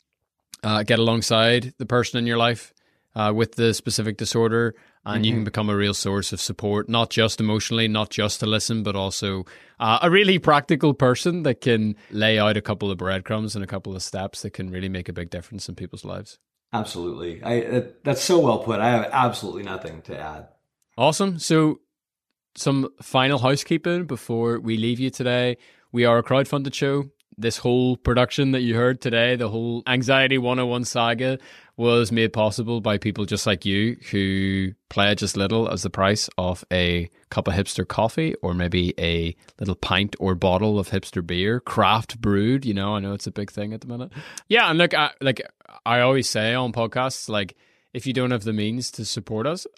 uh, get alongside the person in your life uh, with the specific disorder. And mm-hmm. you can become a real source of support, not just emotionally, not just to listen, but also uh, a really practical person that can lay out a couple of breadcrumbs and a couple of steps that can really make a big difference in people's lives. Absolutely. I, uh, that's so well put. I have absolutely nothing to add. Awesome. So some final housekeeping before we leave you today. We are a crowdfunded show. This whole production that you heard today, the whole Anxiety one oh one saga, was made possible by people just like you who pledge as little as the price of a cup of hipster coffee or maybe a little pint or bottle of hipster beer, craft brewed. You know, I know it's a big thing at the minute. Yeah, and look, I, like I always say on podcasts, like if you don't have the means to support us,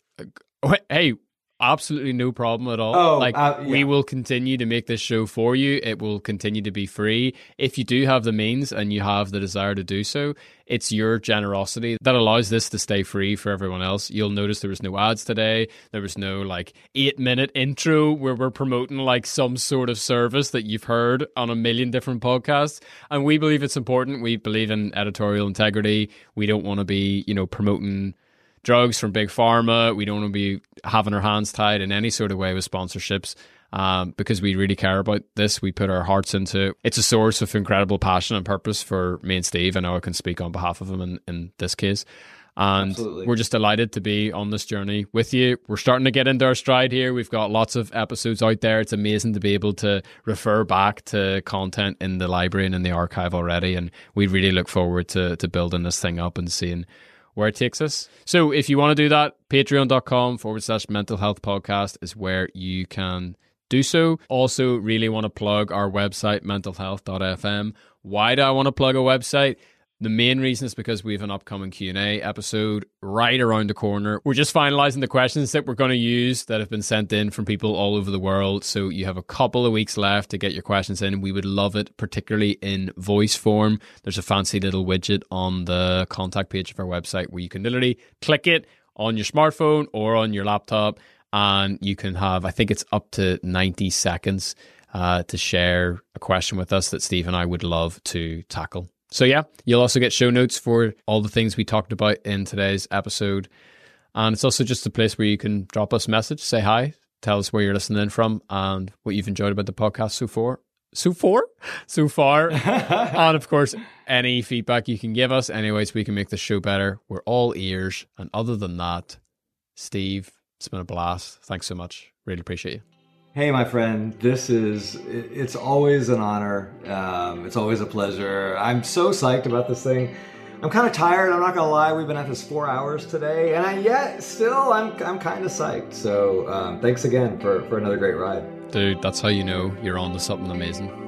hey, absolutely no problem at all. Oh, like uh, yeah. we will continue to make this show for you. It will continue to be free. If you do have the means and you have the desire to do so, it's your generosity that allows this to stay free for everyone else. You'll notice there was no ads today. There was no like eight minute intro where we're promoting like some sort of service that you've heard on a million different podcasts. And we believe it's important. We believe in editorial integrity. We don't want to be, you know, promoting drugs from big pharma. We don't want to be having our hands tied in any sort of way with sponsorships um, because we really care about this. We put our hearts into it. It's a source of incredible passion and purpose for me and Steve. I know I can speak on behalf of him in, in this case. And Absolutely. We're just delighted to be on this journey with you. We're starting to get into our stride here. We've got lots of episodes out there. It's amazing to be able to refer back to content in the library and in the archive already. And we really look forward to, to building this thing up and seeing where it takes us. So if you want to do that, patreon.com forward slash mental health podcast is where you can do so. Also really want to plug our website, mental health dot f m. Why do I want to plug a website? The main reason is because we have an upcoming Q and A episode right around the corner. We're just finalizing the questions that we're going to use that have been sent in from people all over the world. So you have a couple of weeks left to get your questions in. We would love it, particularly in voice form. There's a fancy little widget on the contact page of our website where you can literally click it on your smartphone or on your laptop. And you can have, I think it's up to ninety seconds uh, to share a question with us that Steve and I would love to tackle. So yeah, you'll also get show notes for all the things we talked about in today's episode. And it's also just a place where you can drop us a message, say hi, tell us where you're listening in from and what you've enjoyed about the podcast so far. So far? So far. And of course, any feedback you can give us, any ways we can make the show better. We're all ears. And other than that, Steve, it's been a blast. Thanks so much. Really appreciate you. Hey, my friend, this is, it's always an honor. Um, it's always a pleasure. I'm so psyched about this thing. I'm kind of tired. I'm not going to lie. We've been at this four hours today, and I, yet still I'm I'm kind of psyched. So um, thanks again for, for another great ride. Dude, that's how you know you're on to something amazing.